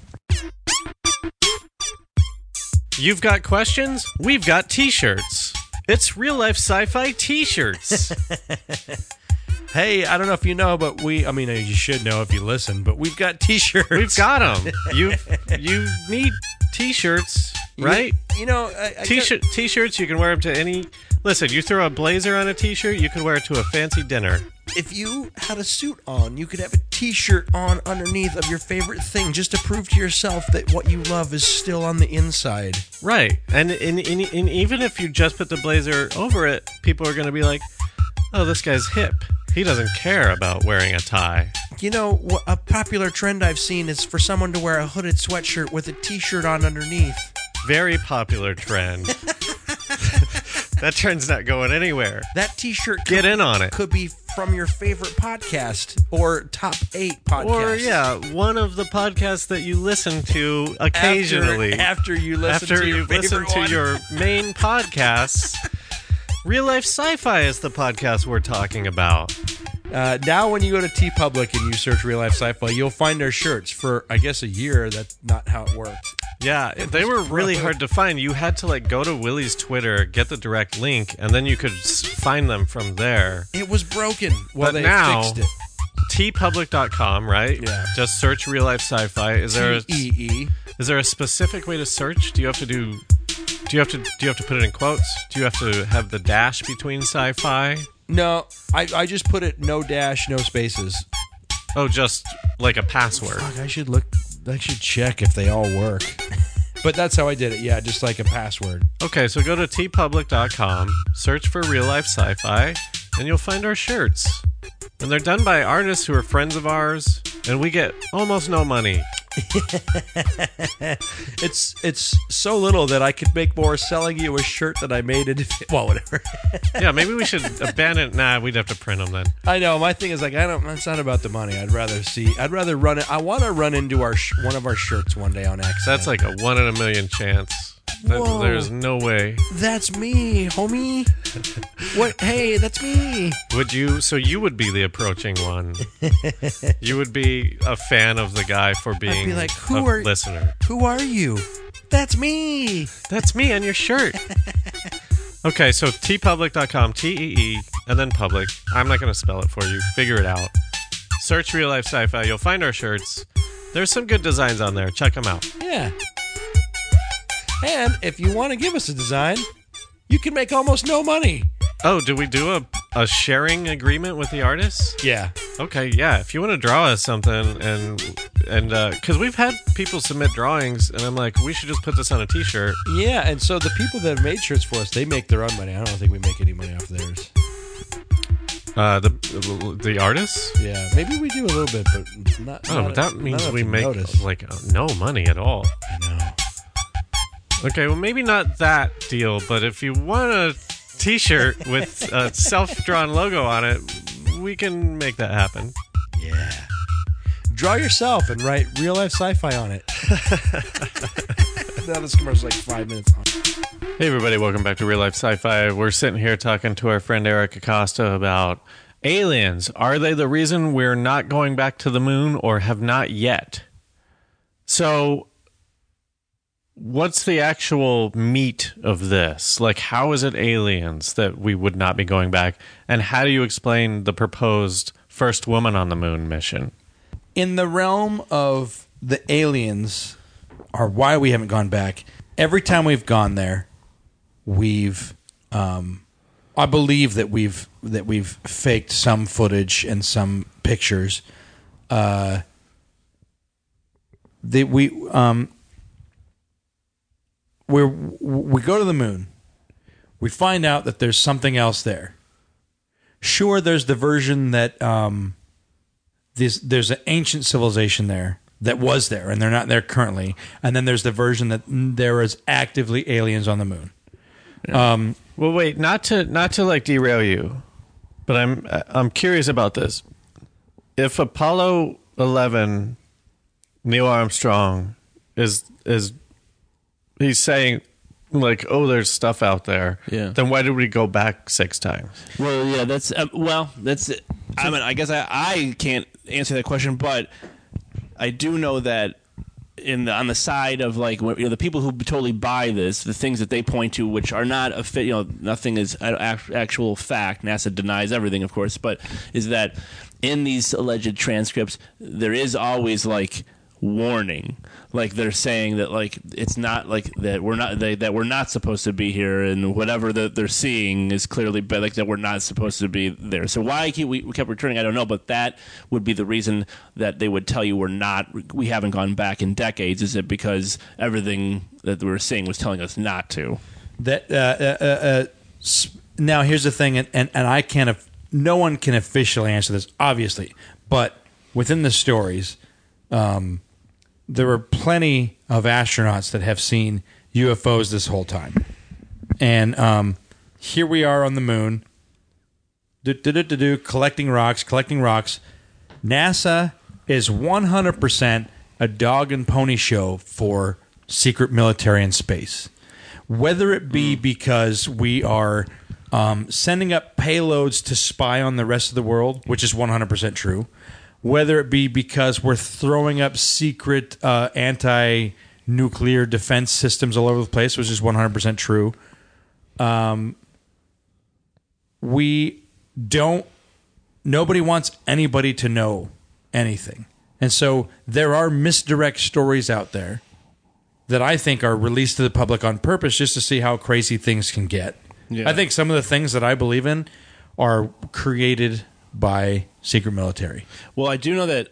You've got questions? We've got t-shirts. It's Real Life Sci-Fi t-shirts. Hey, I don't know if you know, but you should know if you listen, but we've got t-shirts. We've got them. You need t-shirts, right? T-shirts, you can wear them to any... Listen, you throw a blazer on a t-shirt, you can wear it to a fancy dinner. If you had a suit on, you could have a t-shirt on underneath of your favorite thing just to prove to yourself that what you love is still on the inside. Right. And even if you just put the blazer over it, people are going to be like, oh, this guy's hip. He doesn't care about wearing a tie. You know, a popular trend I've seen is for someone to wear a hooded sweatshirt with a t-shirt on underneath. Very popular trend. That trend's not going anywhere. That t-shirt Get in on it. Could be from your favorite podcast or top 8 podcast. Or, one of the podcasts that you listen to occasionally. After you listen to your favorite one. Your main podcasts. Real Life Sci-Fi is the podcast we're talking about. Now when you go to TeePublic and you search Real Life Sci-Fi, you'll find our shirts. For, I guess, a year. That's not how it worked. Yeah, they were really hard to find. You had to go to Willie's Twitter, get the direct link, and then you could find them from there. It was broken. Well, but they fixed it. tpublic.com, right? Yeah. Just search Real Life Sci-Fi. Is there a specific way to search? Do you have to put it in quotes? Do you have to have the dash between sci-fi? No, I just put it no dash, no spaces. Oh, just like a password. Fuck, I should check if they all work. But that's how I did it. Yeah, just like a password. Okay, so go to tpublic.com, search for Real Life Sci-Fi, and you'll find our shirts. And they're done by artists who are friends of ours, and we get almost no money. It's so little that I could make more selling you a shirt that I made it. Well, whatever. Yeah, maybe we should abandon. Nah, we'd have to print them then. I know. My thing is it's not about the money. I'd rather run it. I want to run into one of our shirts one day on accident. That's like a 1 in a million chance. There's no way. That's me, homie. What? Hey, that's me. Would you? So you would be the approaching one. You would be a fan of the guy for being I'd be like, a listener. Who are you? That's me. That's me on your shirt. Okay, so tpublic.com, TEE, and then public. I'm not going to spell it for you. Figure it out. Search Real Life Sci-Fi. You'll find our shirts. There's some good designs on there. Check them out. Yeah. And if you want to give us a design, you can make almost no money. Oh, do we do a sharing agreement with the artists? Yeah. Okay, yeah. If you want to draw us something and because we've had people submit drawings, and I'm like, we should just put this on a T-shirt. Yeah, and so the people that have made shirts for us, they make their own money. I don't think we make any money off theirs. The artists? Yeah, maybe we do a little bit, but not. Oh, that means we make notice. no money at all. I know. Okay, well, maybe not that deal, but if you want a T-shirt with a self-drawn logo on it, we can make that happen. Yeah. Draw yourself and write real life sci-fi on it. Now this commercial's like 5 minutes long. Hey, everybody, welcome back to Real Life Sci-Fi. We're sitting here talking to our friend Eric Acosta about aliens. Are they the reason we're not going back to the moon or have not yet? So, what's the actual meat of this? Like, how is it aliens that we would not be going back? And how do you explain the proposed first woman on the moon mission? In the realm of the aliens, or why we haven't gone back, every time we've gone there, we've I believe that we've faked some footage and some pictures. We go to the moon. We find out that there's something else there. Sure, there's the version that there's an ancient civilization there that was there, and they're not there currently. And then there's the version that there is actively aliens on the moon. Yeah. Well, wait, not to like derail you, but I'm curious about this. If Apollo 11, Neil Armstrong is he's saying like, oh, there's stuff out there. Yeah. Then why did we go back 6 times? Well, yeah, that's I mean, I guess I can't answer that question, but I do know that on the side of like the people who totally buy this, the things that they point to, which are not nothing is actual fact. NASA denies everything, of course, but is that in these alleged transcripts there is always like warning, like they're saying that like it's not like that that we're not supposed to be here, and whatever that they're seeing is clearly like that we're not supposed to be there. So why we kept returning, I don't know, but that would be the reason that they would tell you we haven't gone back in decades. Is it because everything that we were seeing was telling us not to? That now here's the thing, and I can't. No one can officially answer this, obviously, but within the stories. There were plenty of astronauts that have seen UFOs this whole time. And here we are on the moon, collecting rocks. NASA is 100% a dog and pony show for secret military in space. Whether it be because we are sending up payloads to spy on the rest of the world, which is 100% true, whether it be because we're throwing up secret anti-nuclear defense systems all over the place, which is 100% true. Nobody wants anybody to know anything. And so there are misdirect stories out there that I think are released to the public on purpose just to see how crazy things can get. Yeah. I think some of the things that I believe in are created by secret military. Well, I do know that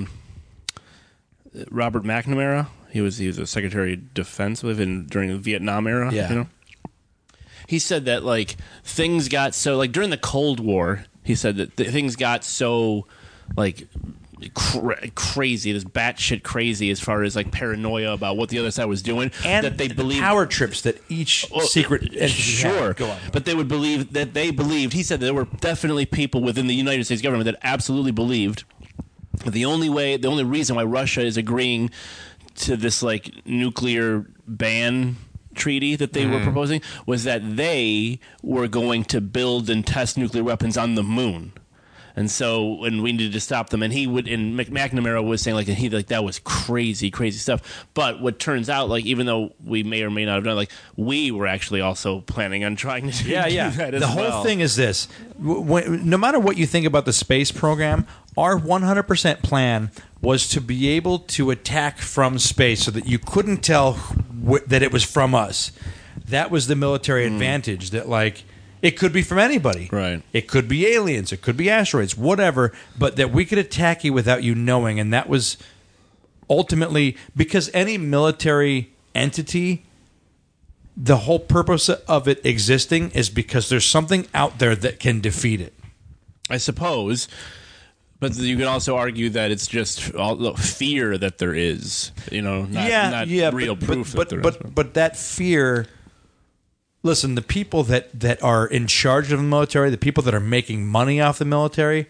Robert McNamara, he was a Secretary of Defense during the Vietnam era. Yeah. You know? He said that like things got so like during the Cold War. He said that things got so like crazy, this batshit crazy as far as like paranoia about what the other side was doing, and that they believed power trips that each secret entity had. Go on. But they believed. He said there were definitely people within the United States government that absolutely believed the only reason why Russia is agreeing to this like nuclear ban treaty that they were proposing was that they were going to build and test nuclear weapons on the moon. And so, and we needed to stop them. And McNamara was saying like that was crazy stuff. But what turns out, like, even though we may or may not have done, like, we were actually also planning on trying to do that as well. The whole thing is this: no matter what you think about the space program, our 100% plan was to be able to attack from space so that you couldn't tell that it was from us. That was the military advantage. That like. It could be from anybody. Right. It could be aliens. It could be asteroids, whatever. But that we could attack you without you knowing. And that was ultimately because any military entity, the whole purpose of it existing is because there's something out there that can defeat it. I suppose. But you can also argue that it's just all the fear that there is, not real proof that there is. But that fear. Listen, the people that are in charge of the military, the people that are making money off the military,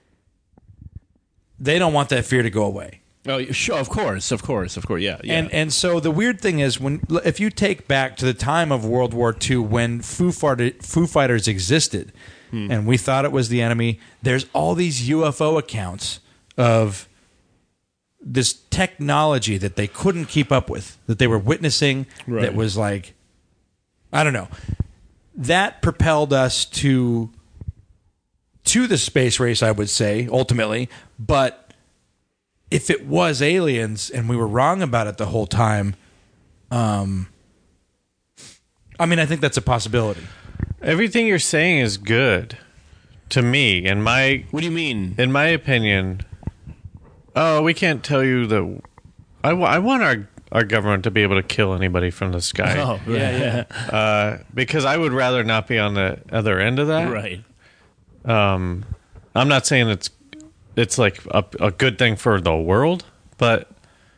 they don't want that fear to go away. Oh, sure, of course, yeah. And so the weird thing is if you take back to the time of World War II when Foo Fighters existed, and we thought it was the enemy, there's all these UFO accounts of this technology that they couldn't keep up with, that they were witnessing, that was like, I don't know. That propelled us to the space race, I would say, ultimately. But if it was aliens and we were wrong about it the whole time, I think that's a possibility. Everything you're saying is good to me. What do you mean? In my opinion, we can't tell you that. I want our government to be able to kill anybody from the sky. Oh, yeah. Because I would rather not be on the other end of that. Right. I'm not saying it's like a good thing for the world, but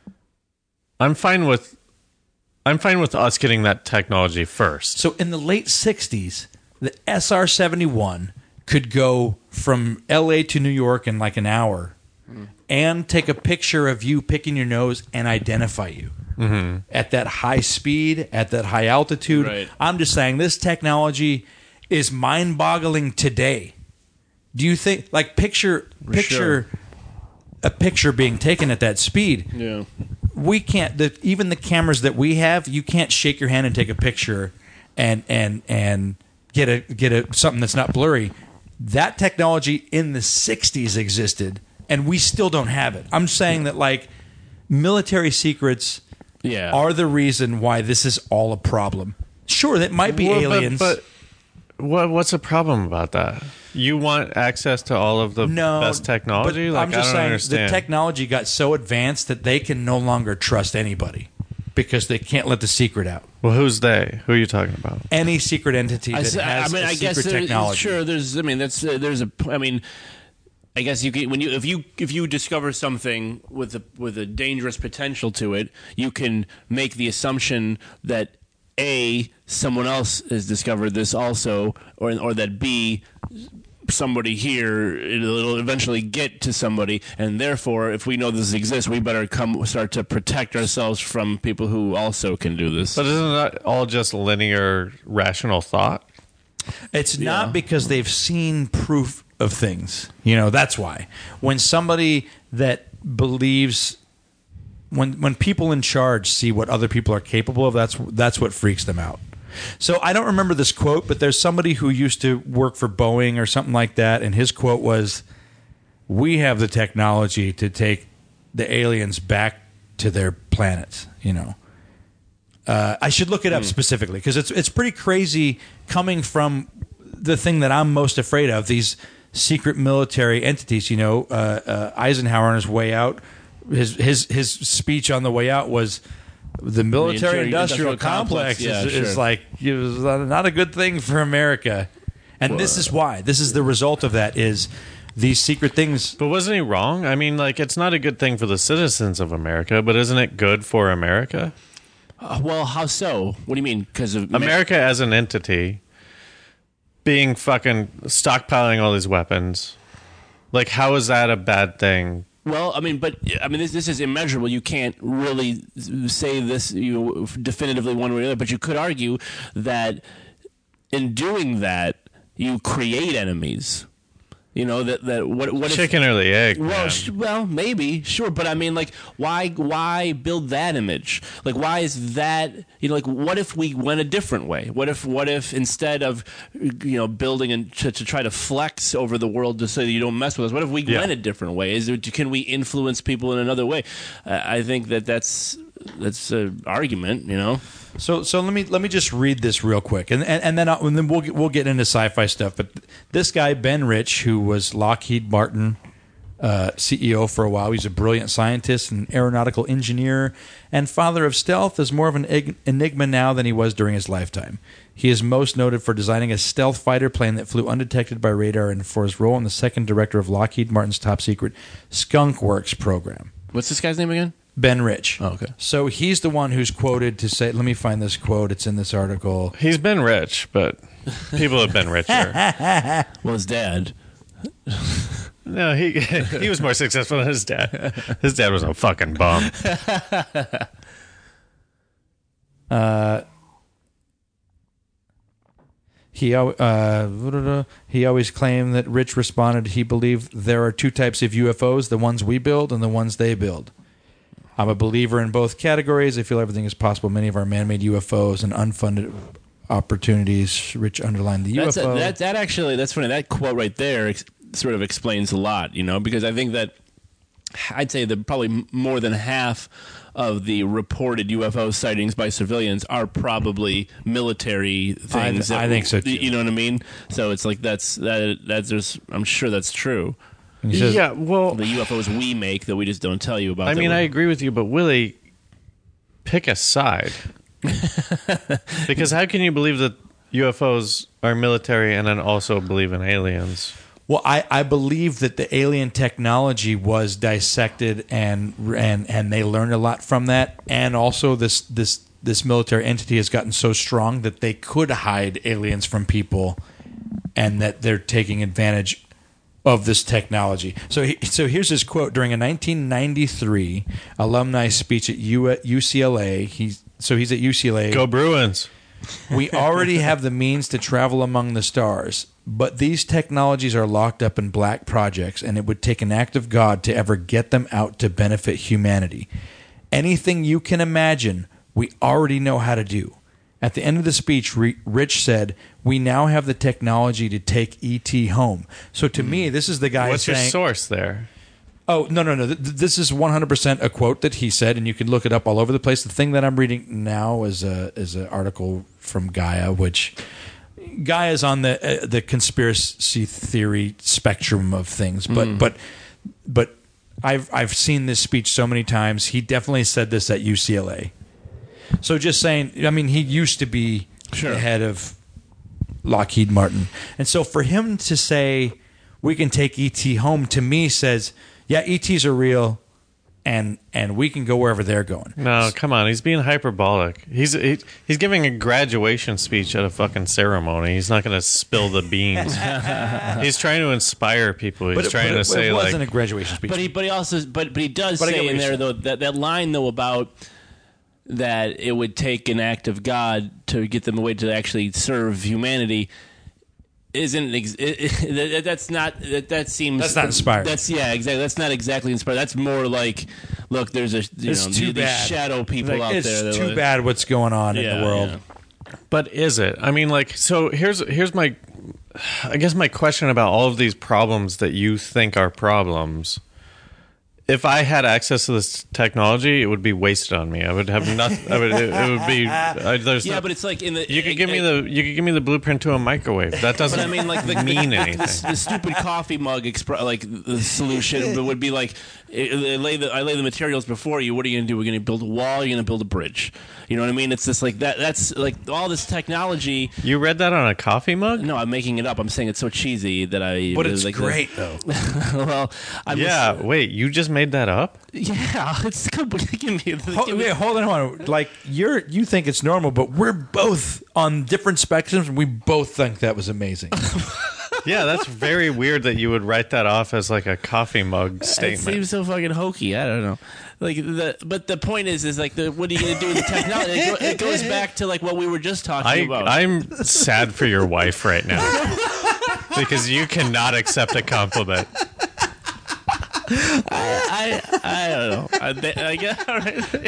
I'm fine with us getting that technology first. So in the late 60s, the SR-71 could go from LA to New York in like an hour and take a picture of you picking your nose and identify you. Mm-hmm. At that high speed, at that high altitude. Right. I'm just saying this technology is mind-boggling today. Do you think, like, picture a picture being taken at that speed? Yeah. We can't. Even the cameras that we have, you can't shake your hand and take a picture and get a something that's not blurry. That technology in the 60s existed, and we still don't have it. I'm saying that, like, military secrets are the reason why this is all a problem. Sure, that might be aliens. But what's the problem about that? You want access to all of the best technology? But like, I'm just I don't saying understand. the technology got so advanced that they can no longer trust anybody because they can't let the secret out. Well, who's they? Who are you talking about? Any secret entity that has I guess secret technology. Sure, I guess you can, if you discover something with a dangerous potential to it, you can make the assumption that someone else has discovered this also, or that B, somebody here, it'll eventually get to somebody, and therefore, if we know this exists, we better start to protect ourselves from people who also can do this. But isn't that all just linear, rational thought? It's not because they've seen proof of things. That's why. When somebody that believes, when people in charge see what other people are capable of, that's what freaks them out. So I don't remember this quote, but there's somebody who used to work for Boeing or something like that, and his quote was, "We have the technology to take the aliens back to their planets." I should look it up specifically because it's pretty crazy coming from the thing that I'm most afraid of, these secret military entities. Eisenhower on his way out, his speech on the way out was, the military-industrial complex is like, it was not a good thing for America. And this is why. This is the result of that, is these secret things. But wasn't he wrong? I mean, like, it's not a good thing for the citizens of America, but isn't it good for America? Well, how so? What do you mean? Because of America as an entity being fucking stockpiling all these weapons. Like, how is that a bad thing? Well, this is immeasurable. You can't really say this definitively one way or the other, but you could argue that in doing that, you create enemies. What chicken or the egg? Well, maybe, sure, but why build that image? Like, why is that? What if we went a different way? What if instead of building and to try to flex over the world to say that you don't mess with us? What if we went a different way? Can we influence people in another way? I think that's an argument, So let me just read this real quick, and then we'll get into sci-fi stuff. But this guy Ben Rich, who was Lockheed Martin CEO for a while. He's a brilliant scientist and aeronautical engineer and father of stealth, is more of an enigma now than he was during his lifetime. He is most noted for designing a stealth fighter plane that flew undetected by radar and for his role in the second director of Lockheed Martin's top-secret Skunk Works program. What's this guy's name again? Ben Rich. Oh, okay. So he's the one who's quoted to say, let me find this quote. It's in this article. He's been rich, but people have been richer. Well, his dad. No, he was more successful than his dad. His dad was a fucking bum. He always claimed that Rich responded he believed there are two types of UFOs, the ones we build and the ones they build. I'm a believer in both categories. I feel everything is possible. Many of our man-made UFOs and unfunded opportunities. Rich underlined the UFO. That's funny. That quote right there sort of explains a lot, because I think that I'd say that probably more than half of the reported UFO sightings by civilians are probably military things. I think so too. You know what I mean? So it's like that's I'm sure that's true. And he says, Yeah, well, The UFOs we make that we just don't tell you about. I mean, I agree with you, but Willie, pick a side. Because how can you believe that UFOs are military and then also believe in aliens? well, I believe that the alien technology was dissected and they learned a lot from that, and also this military entity has gotten so strong that they could hide aliens from people, and that they're taking advantage of this technology. So here's his quote during a 1993 alumni speech at UCLA. He's at UCLA. Go Bruins. We already have the means to travel among the stars, but these technologies are locked up in black projects, and it would take an act of God to ever get them out to benefit humanity. Anything you can imagine, we already know how to do. At the end of the speech, Rich said, we now have the technology to take E.T. home. So to me, this is the guy What's saying... your source there? Oh, no. This is 100% a quote that he said, and you can look it up all over the place. The thing that I'm reading now is an article from Gaia, which Gaia is on the conspiracy theory spectrum of things. But I've seen this speech so many times. He definitely said this at UCLA. So just saying, I mean, he used to be the head of Lockheed Martin. And so for him to say, we can take E.T. home, to me says, yeah, E.T.s are real, and we can go wherever they're going. No, come on. He's being hyperbolic. He's giving a graduation speech at a fucking ceremony. He's not going to spill the beans. He's trying to inspire people. He's trying to say, it like... wasn't a graduation speech. But he does say in there, though, that line, though, about that it would take an act of God to get them away to actually serve humanity isn't that's not that seems that's not inspiring. Exactly. That's not exactly inspiring. That's more like, look, there's these shadow people out there. It's too bad what's going on in the world. Yeah. But is it? I mean, like, so here's my, I guess my question about all of these problems that you think are problems. If I had access to this technology, it would be wasted on me. I would have nothing. It would be. But it's like in the. You could give me the blueprint to a microwave. That doesn't. But I mean, like mean anything. The stupid coffee mug, like the solution would be like, I lay the materials before you. What are you going to do? We're going to build a wall. You're going to build a bridge. You know what I mean? It's just like that. That's like all this technology. You read that on a coffee mug? No, I'm making it up. I'm saying it's so cheesy that I. But it's like, great though. Well, wait, you just made that up? Yeah, it's hold on. Like you think it's normal, but we're both on different spectrums, and we both think that was amazing. Yeah, that's very weird that you would write that off as like a coffee mug statement. It seems so fucking hokey. I don't know. But the point is like what are you going to do with the technology? It goes back to like what we were just talking about. I'm sad for your wife right now because you cannot accept a compliment. I don't know. I guess. All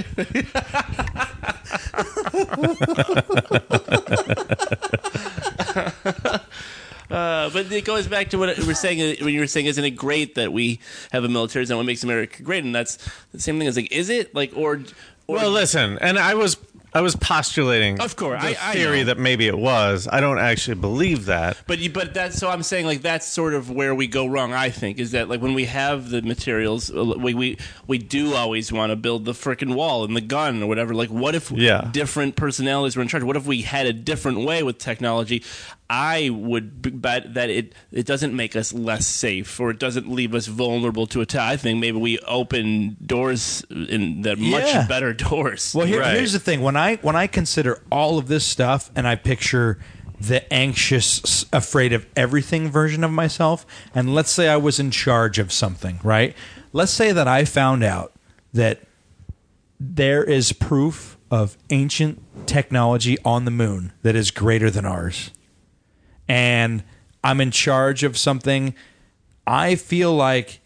right. But it goes back to what we were saying when you were saying, isn't it great that we have a military? Is that what makes America great? And that's the same thing as like, is it like or well, listen, and I was I was postulating, Of course, the I theory know. that maybe it was. I don't actually believe that. But that's so I'm saying like that's sort of where we go wrong. I think is that like when we have the materials, we do always want to build the frickin' wall and the gun or whatever. Like, what if different personalities were in charge? What if we had a different way with technology? I would bet that it doesn't make us less safe or it doesn't leave us vulnerable to attack. I think maybe we open doors in that much better doors. Well, here's the thing. When I consider all of this stuff and I picture the anxious, afraid of everything version of myself, and let's say I was in charge of something, right? Let's say that I found out that there is proof of ancient technology on the moon that is greater than ours. And I'm in charge of something. I feel like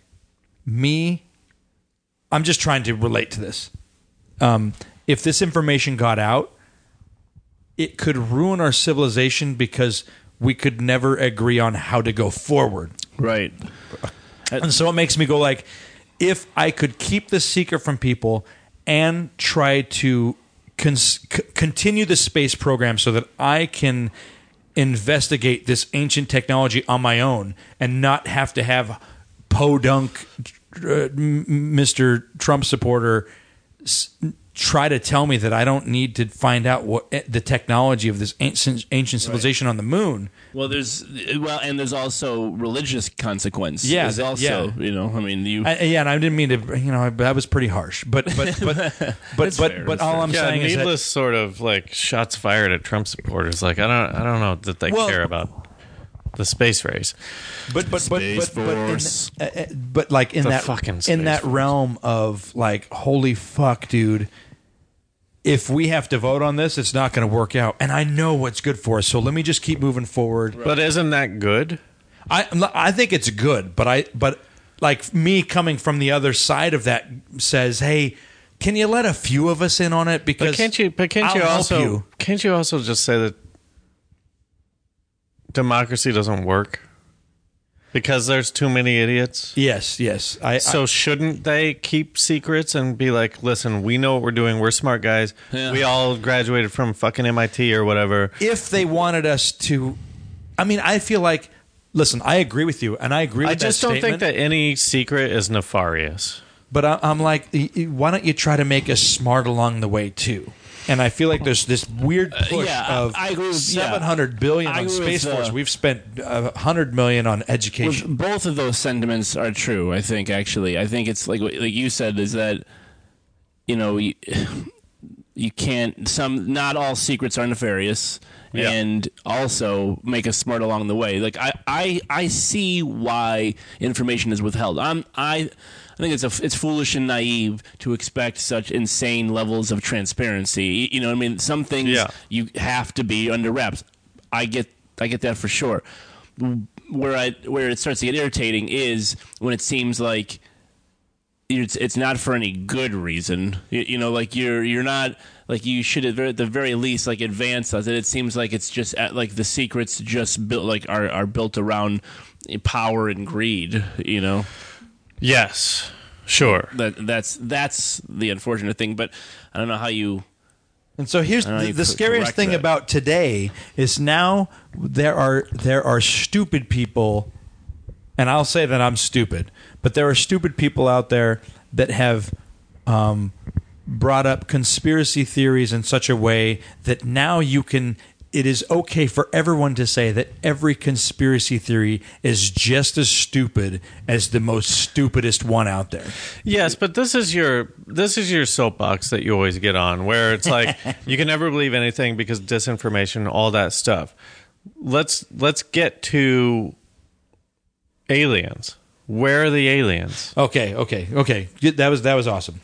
I'm just trying to relate to this. If this information got out, it could ruin our civilization because we could never agree on how to go forward. Right. And so it makes me go like, if I could keep this secret from people and try to continue the space program so that I can investigate this ancient technology on my own and not have to have podunk Mr. Trump supporter try to tell me that I don't need to find out what the technology of this ancient civilization on the moon. Well, and there's also religious consequence. Yeah, There's also, I mean, and I didn't mean to, that was pretty harsh. But all I'm saying is needless sort of like shots fired at Trump supporters. Like I don't know that they care about the space race. But like in that realm of like, holy fuck, dude. If we have to vote on this, it's not going to work out. And I know what's good for us, so let me just keep moving forward. Right. But isn't that good? I think it's good, but like me coming from the other side of that says, hey, can you let a few of us in on it? Because can't you also just say that democracy doesn't work? Because there's too many idiots? Yes. So shouldn't they keep secrets and be like, listen, we know what we're doing. We're smart guys. Yeah. We all graduated from fucking MIT or whatever. If they wanted us to... I mean, I feel like... Listen, I agree with you, and I agree with that I just don't think that any secret is nefarious. But I'm like, why don't you try to make us smart along the way, too? And I feel like there's this weird push of $700 billion on Space Force. We've spent $100 million on education. Both of those sentiments are true. I think actually, I think it's like you said is that you can't. Not all secrets are nefarious, and also make us smart along the way. Like I see why information is withheld. I think it's foolish and naive to expect such insane levels of transparency. You know what I mean? Some things you have to be under wraps. I get that for sure. Where it starts to get irritating is when it seems like it's not for any good reason. Like you're not like you should at the very least like advance us. It seems like it's just like the secrets just built like are built around power and greed. Yes, sure. That's the unfortunate thing, but I don't know how you. And so here's the scariest thing about today is now there are stupid people, and I'll say that I'm stupid, but there are stupid people out there that have brought up conspiracy theories in such a way that now it is okay for everyone to say that every conspiracy theory is just as stupid as the most stupidest one out there. Yes, but this is your soapbox that you always get on, where it's like you can never believe anything because disinformation, all that stuff. Let's get to aliens. Where are the aliens? Okay. That was awesome.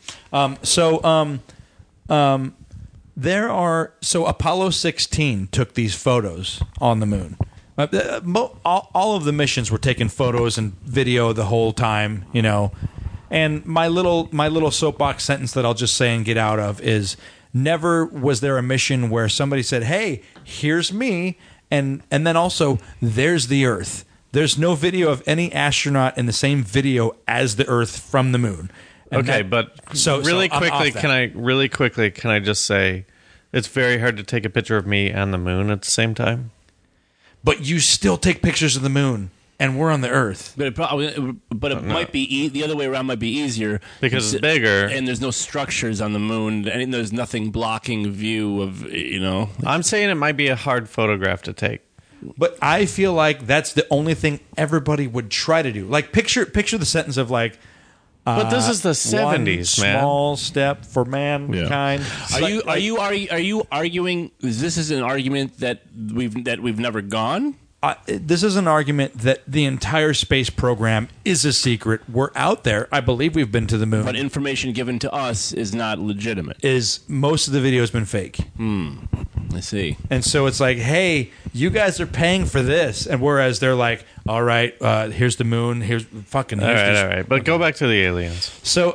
Apollo 16 took these photos on the moon. All of the missions were taking photos and video the whole time, And my little soapbox sentence that I'll just say and get out of is: never was there a mission where somebody said, "Hey, here's me," and then also there's the Earth. There's no video of any astronaut in the same video as the Earth from the moon. And quickly, can I just say, it's very hard to take a picture of me and the moon at the same time. But you still take pictures of the moon, and we're on the Earth. But it might be the other way around. Might be easier Because it's bigger. and there's no structures on the moon, and there's nothing blocking view of I'm saying it might be a hard photograph to take. But I feel like that's the only thing everybody would try to do. Like picture the sentence of like. But this is the one 70s, man. small step for mankind. Are you arguing this is an argument that we've never gone? This is an argument that the entire space program is a secret. We're out there. I believe we've been to the moon. But information given to us is not legitimate. Is most of the video has been fake. I see. And so it's like, hey, you guys are paying for this. And whereas they're like, all right, here's the moon. Here's fucking. All Here's right. But go back to the aliens. So,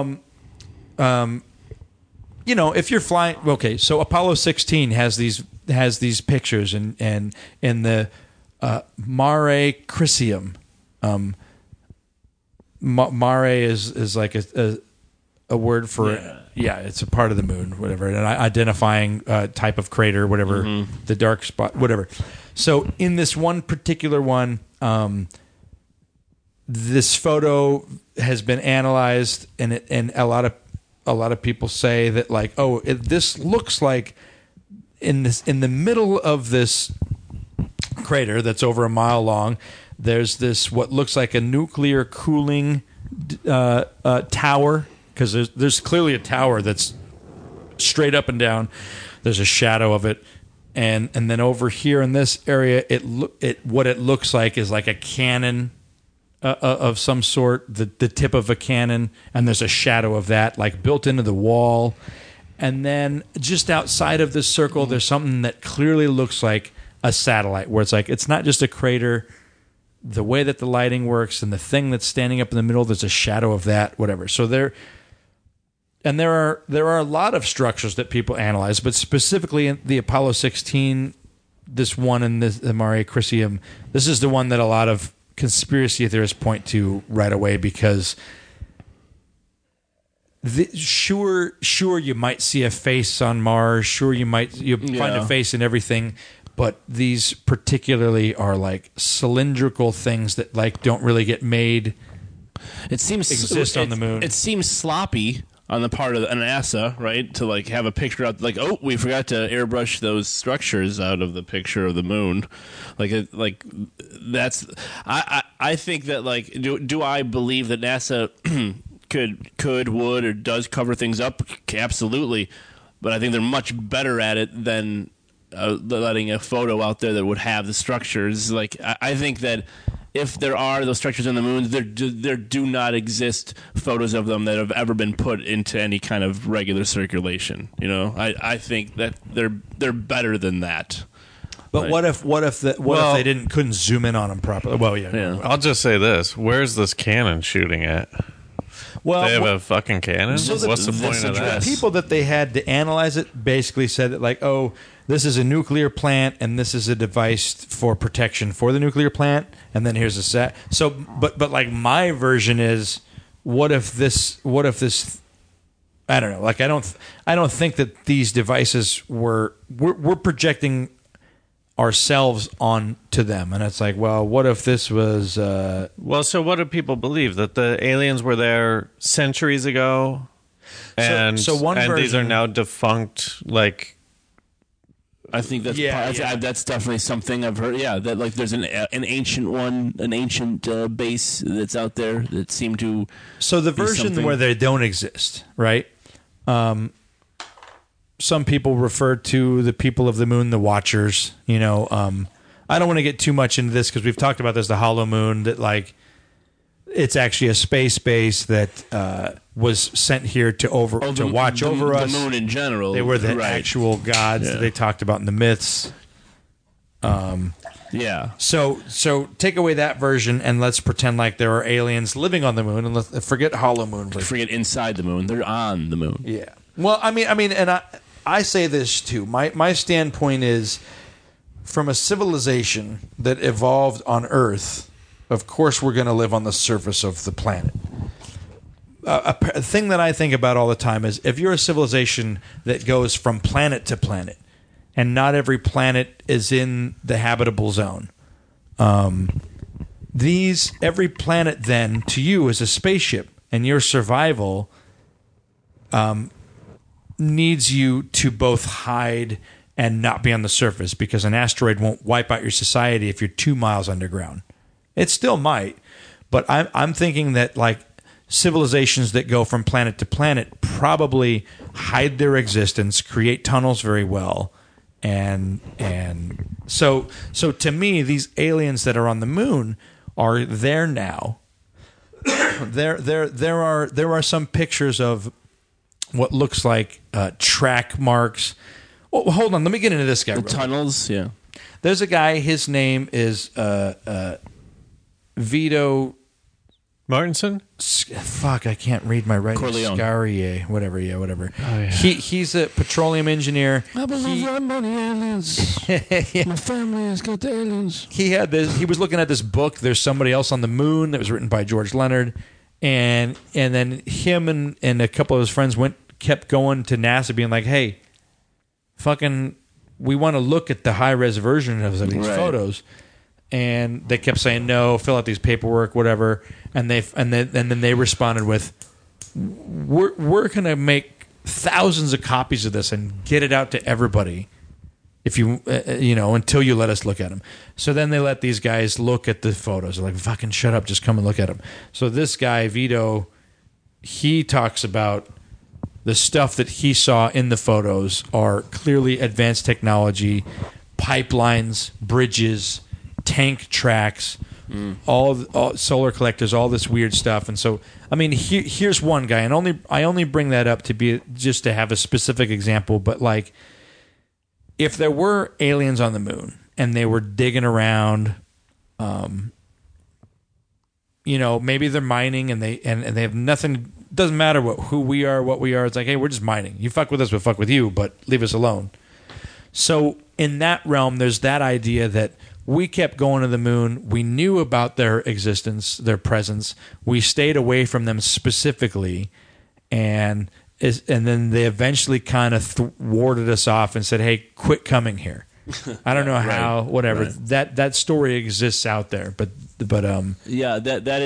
if you're flying, okay. So Apollo 16 has these pictures, and in the Mare Crisium, Mare is like a word for it's a part of the moon, whatever, an identifying type of crater, whatever, the dark spot, whatever. So in this one particular one, this photo has been analyzed, and a lot of people say that like, this looks like in the middle of this crater that's over a mile long, there's this what looks like a nuclear cooling tower, because there's clearly a tower that's straight up and down. There's a shadow of it, and then over here in this area, what it looks like is like a cannon of some sort, the tip of a cannon, and there's a shadow of that like built into the wall. And then just outside of this circle, there's something that clearly looks like a satellite, where it's like it's not just a crater. The way that the lighting works and the thing that's standing up in the middle, there's a shadow of that, whatever. So there are a lot of structures that people analyze, but specifically in the Apollo 16, this one in the Mare Crisium, this is the one that a lot of conspiracy theorists point to right away, because sure you might see a face on Mars, sure you find a face in everything, but these particularly are like cylindrical things that like don't really get made. It seems exist on the moon. It seems sloppy on the part of NASA, right? To like have a picture out, like, oh, we forgot to airbrush those structures out of the picture of the moon. Like that's. I think that like, do I believe that NASA would or does cover things up? Absolutely, but I think they're much better at it than letting a photo out there that would have the structures. Like I think that if there are those structures on the moon, there do not exist photos of them that have ever been put into any kind of regular circulation. I think that they're better than that. But what if they couldn't zoom in on them properly? Well, yeah. I'll just say this: where's this cannon shooting at? Well, they have a fucking cannon. What's the point of that? The people that they had to analyze it basically said that, like, oh, this is a nuclear plant, and this is a device for protection for the nuclear plant, and then here's a set. So, but like my version is, what if this? I don't know. Like, I don't think that these devices we're projecting ourselves onto them, and it's like, well, what if this was so what do people believe, that the aliens were there centuries ago, and so one version, these are now defunct? Like, I think that's that's definitely something I've heard. Yeah, that like there's an ancient base that's out there that seemed to. So the version where they don't exist, right? Some people refer to the people of the moon, the Watchers. I don't want to get too much into this because we've talked about this, the Hollow Moon, that like it's actually a space base that was sent here to watch over us. The moon in general. They were the actual gods that they talked about in the myths. Yeah. So take away that version and let's pretend like there are aliens living on the moon, and let's forget Hollow Moon. Please. Forget inside the moon. They're on the moon. Yeah. Well, I mean, and I say this too. My standpoint is, from a civilization that evolved on Earth, of course we're going to live on the surface of the planet. a thing that I think about all the time is if you're a civilization that goes from planet to planet, and not every planet is in the habitable zone. Every planet then to you is a spaceship, and your survival needs you to both hide and not be on the surface, because an asteroid won't wipe out your society if you're 2 miles underground. It still might, but I'm thinking that like civilizations that go from planet to planet probably hide their existence, create tunnels very well. And so to me, these aliens that are on the moon are there now. There are some pictures of what looks like track marks. Oh, hold on, let me get into this guy. The tunnels, yeah. There's a guy. His name is Vito. Martinson? Fuck, I can't read my writing. Corleone. Scarier, whatever. Oh, yeah. He's a petroleum engineer. I believe I'm on the aliens. My family has got the aliens. He had this. He was looking at this book. There's somebody else on the moon that was written by George Leonard, and then him and a couple of his friends kept going to NASA, being like, "Hey, fucking, we want to look at the high res version of these photos." And they kept saying no, fill out these paperwork, whatever. And then they responded with, "We're going to make thousands of copies of this and get it out to everybody, if you until you let us look at them." So then they let these guys look at the photos. They're like, "Fucking shut up, just come and look at them." So this guy Vito, he talks about the stuff that he saw in the photos are clearly advanced technology, pipelines, bridges, tank tracks, all solar collectors, all this weird stuff. And so, I mean, here's one guy, and I only bring that up to be just to have a specific example. But like, if there were aliens on the moon and they were digging around, maybe they're mining and they have nothing. Doesn't matter who we are, what we are. It's like, hey, we're just mining. You fuck with us, we'll fuck with you, but leave us alone. So in that realm, there's that idea that we kept going to the moon. We knew about their existence, their presence. We stayed away from them specifically, and then they eventually kind of thwarted us off and said, "Hey, quit coming here." I don't know how, whatever. Right. That story exists out there, but yeah,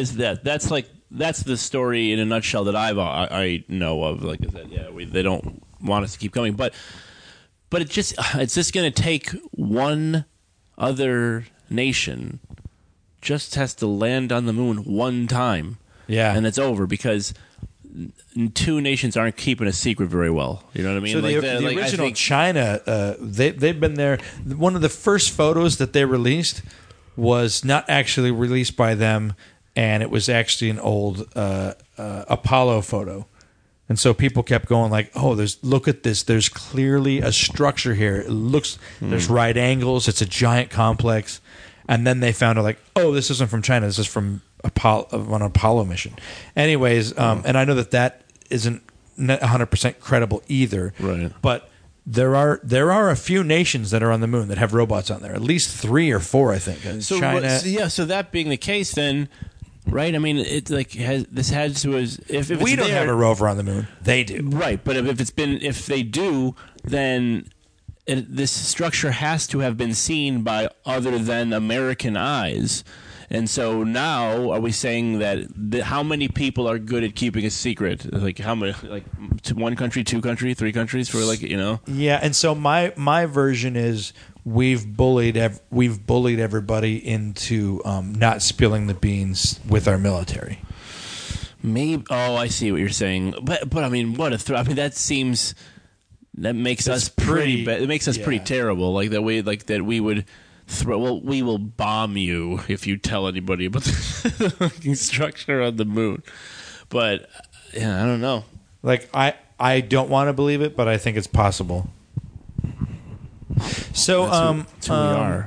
that's the story in a nutshell that I know of. Like I said, yeah, they don't want us to keep coming, but it's just going to take one other nation just has to land on the moon one time, and it's over, because two nations aren't keeping a secret very well. You know what I mean? So the original China, they've been there. One of the first photos that they released was not actually released by them, and it was actually an old Apollo photo. And so people kept going like, "Oh, look at this. There's clearly a structure here. It looks there's right angles. It's a giant complex." And then they found out like, "Oh, this isn't from China. This is from an Apollo mission." Anyways, and I know that isn't 100% credible either. Right. But there are a few nations that are on the moon that have robots on there. At least 3 or 4, I think. So China. So that being the case, then. Right, I mean, it's like if we don't have a rover on the moon, they do. Right, but if they do, then this structure has to have been seen by other than American eyes. And so now, are we saying that how many people are good at keeping a secret? Like how many? Like to 1 country, 2 countries, 3 countries for Yeah, and so my version is we've bullied everybody into not spilling the beans with our military. Maybe. Oh, I see what you're saying. But I mean, what a I mean, that makes us pretty. It makes us pretty terrible. Like that we would. We will bomb you if you tell anybody about the fucking structure on the moon. But yeah, I don't know. Like I don't want to believe it, but I think it's possible. So that's who we are.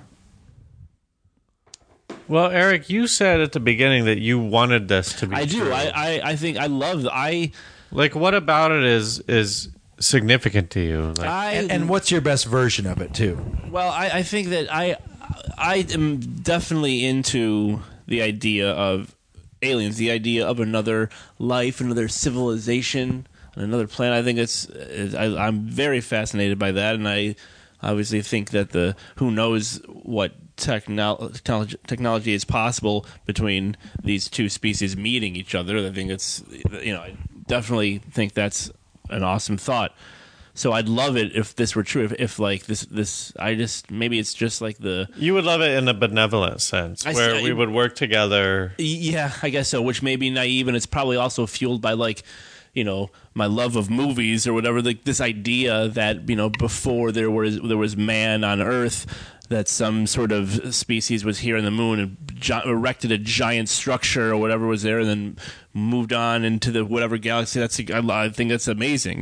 Well, Eric, you said at the beginning that you wanted this to be I true. do. I think I love like what about it is significant to you? Like, and what's your best version of it too? Well, I think that I am definitely into the idea of aliens, the idea of another life, another civilization, another planet. I think I'm very fascinated by that, and I obviously think that who knows what technology is possible between these two species meeting each other. I think I definitely think that's an awesome thought. So I'd love it if this were true. If like this, maybe it's just like you would love it in a benevolent sense, where we would work together. Yeah, I guess so. Which may be naive, and it's probably also fueled by my love of movies or whatever. Like this idea that before there was man on Earth, that some sort of species was here on the moon and erected a giant structure or whatever was there, and then moved on into the whatever galaxy. I think that's amazing.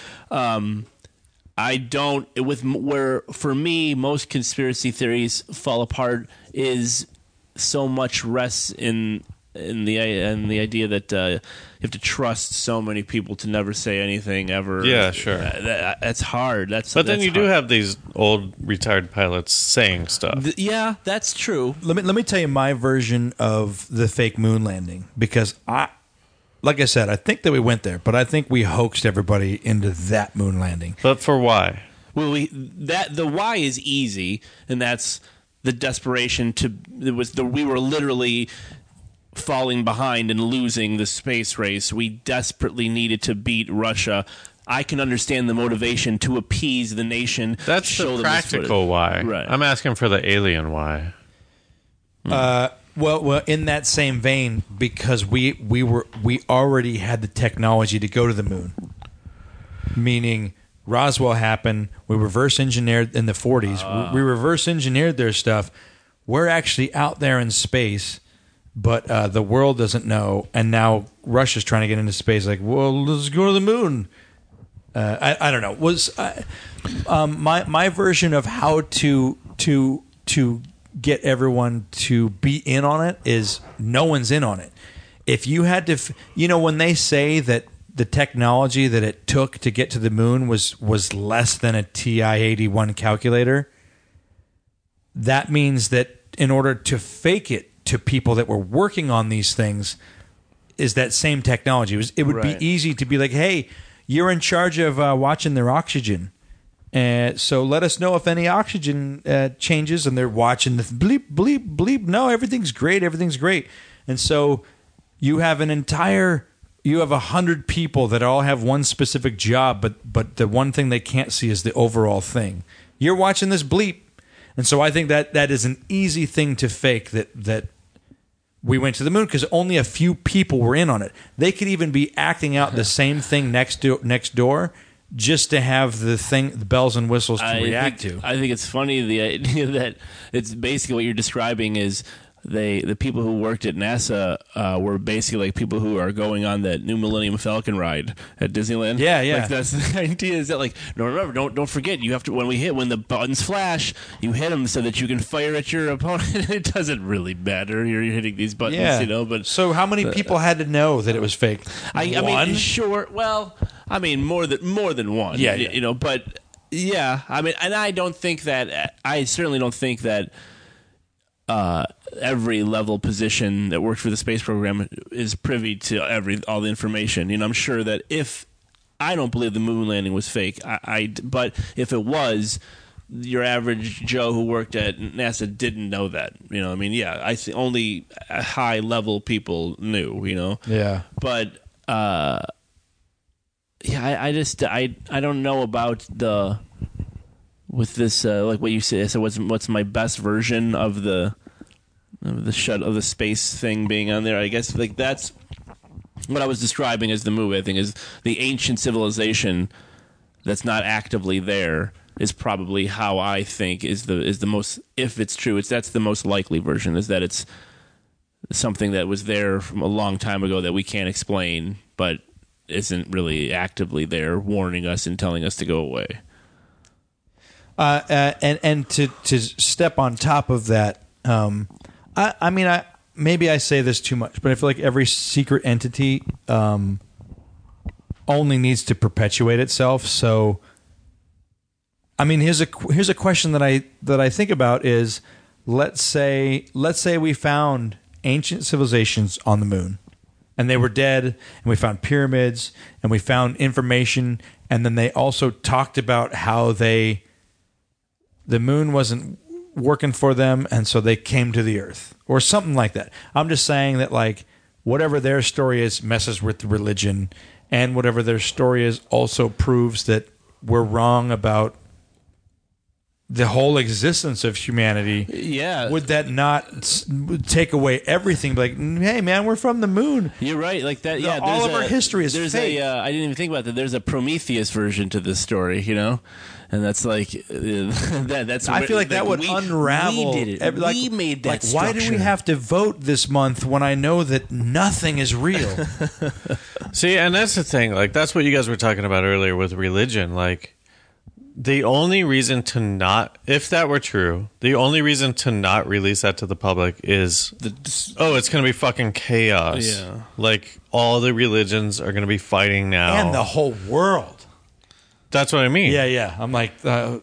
Where for me most conspiracy theories fall apart is so much rests in the idea that you have to trust so many people to never say anything ever. Yeah, sure. That's hard. But then you do have these old retired pilots saying stuff. Yeah, that's true. Let me tell you my version of the fake moon landing, because like I said, I think that we went there, but I think we hoaxed everybody into that moon landing. But for why? Well, the why is easy, and that's the desperation we were literally falling behind and losing the space race. We desperately needed to beat Russia. I can understand the motivation to appease the nation. That's the practical why. Right. I'm asking for the alien why. Well, in that same vein, because we already had the technology to go to the moon. Meaning, Roswell happened. We reverse engineered in the 40s. We reverse engineered their stuff. We're actually out there in space, but the world doesn't know. And now Russia's trying to get into space. Like, well, let's go to the moon. I don't know. My version of how to get everyone to be in on it is no one's in on it. If you had to, when they say that the technology that it took to get to the moon was less than a TI-81 calculator, that means that in order to fake it to people that were working on these things is that same technology. It would be easy to be like, hey, you're in charge of watching their oxygen. So let us know if any oxygen changes, and they're watching the bleep, bleep, bleep. No, everything's great. Everything's great. And so you have 100 people that all have one specific job, but the one thing they can't see is the overall thing. You're watching this bleep. And so I think that is an easy thing to fake, that we went to the moon, because only a few people were in on it. They could even be acting out the same thing next door, just to have the bells and whistles to react to. I think it's funny, the idea that it's basically what you're describing is the people who worked at NASA were basically like people who are going on that new Millennium Falcon ride at Disneyland. Yeah, yeah. Like that's the idea, is that no, remember, don't forget, you have to, when the buttons flash, you hit them so that you can fire at your opponent. It doesn't really matter. You're hitting these buttons, But so how many people had to know that it was fake? I mean, sure. Well, I mean, more than one. Yeah. But yeah, I mean, and I certainly don't think that every level position that works for the space program is privy to all the information. I'm sure that if I don't believe the moon landing was fake, but if it was, your average Joe who worked at NASA didn't know that. I think only high level people knew. Yeah, but I don't know about with this like what you said. So what's my best version of the space thing being on there? I guess like that's what I was describing as the movie. I think is the ancient civilization that's not actively there is probably how I think is the most, if it's true, that's the most likely version, is that it's something that was there from a long time ago that we can't explain, but isn't really actively there warning us and telling us to go away. And to step on top of that, I mean, maybe I say this too much, but I feel like every secret entity only needs to perpetuate itself. So, I mean, here's a question that I think about is, let's say we found ancient civilizations on the moon. And they were dead, and we found pyramids, and we found information, and then they also talked about how the moon wasn't working for them, and so they came to the Earth, or something like that. I'm just saying that, like, whatever their story is messes with religion, and whatever their story is also proves that we're wrong about the whole existence of humanity. Yeah. Would that not take away everything? Like, hey, man, we're from the moon. You're right. Like that. Yeah. All of our history is there's fake. I didn't even think about that. There's a Prometheus version to this story, you know, and that's like that's. I feel like that would unravel. We did it. We made that. Like, why do we structure. have to vote this month when I know that nothing is real? See, and that's the thing. Like, that's what you guys were talking about earlier with religion. Like, the only reason to not, if that were true, the only reason to not release that to the public is, it's going to be fucking chaos. Yeah. Like, all the religions are going to be fighting now. And the whole world. That's what I mean. Yeah. I'm like,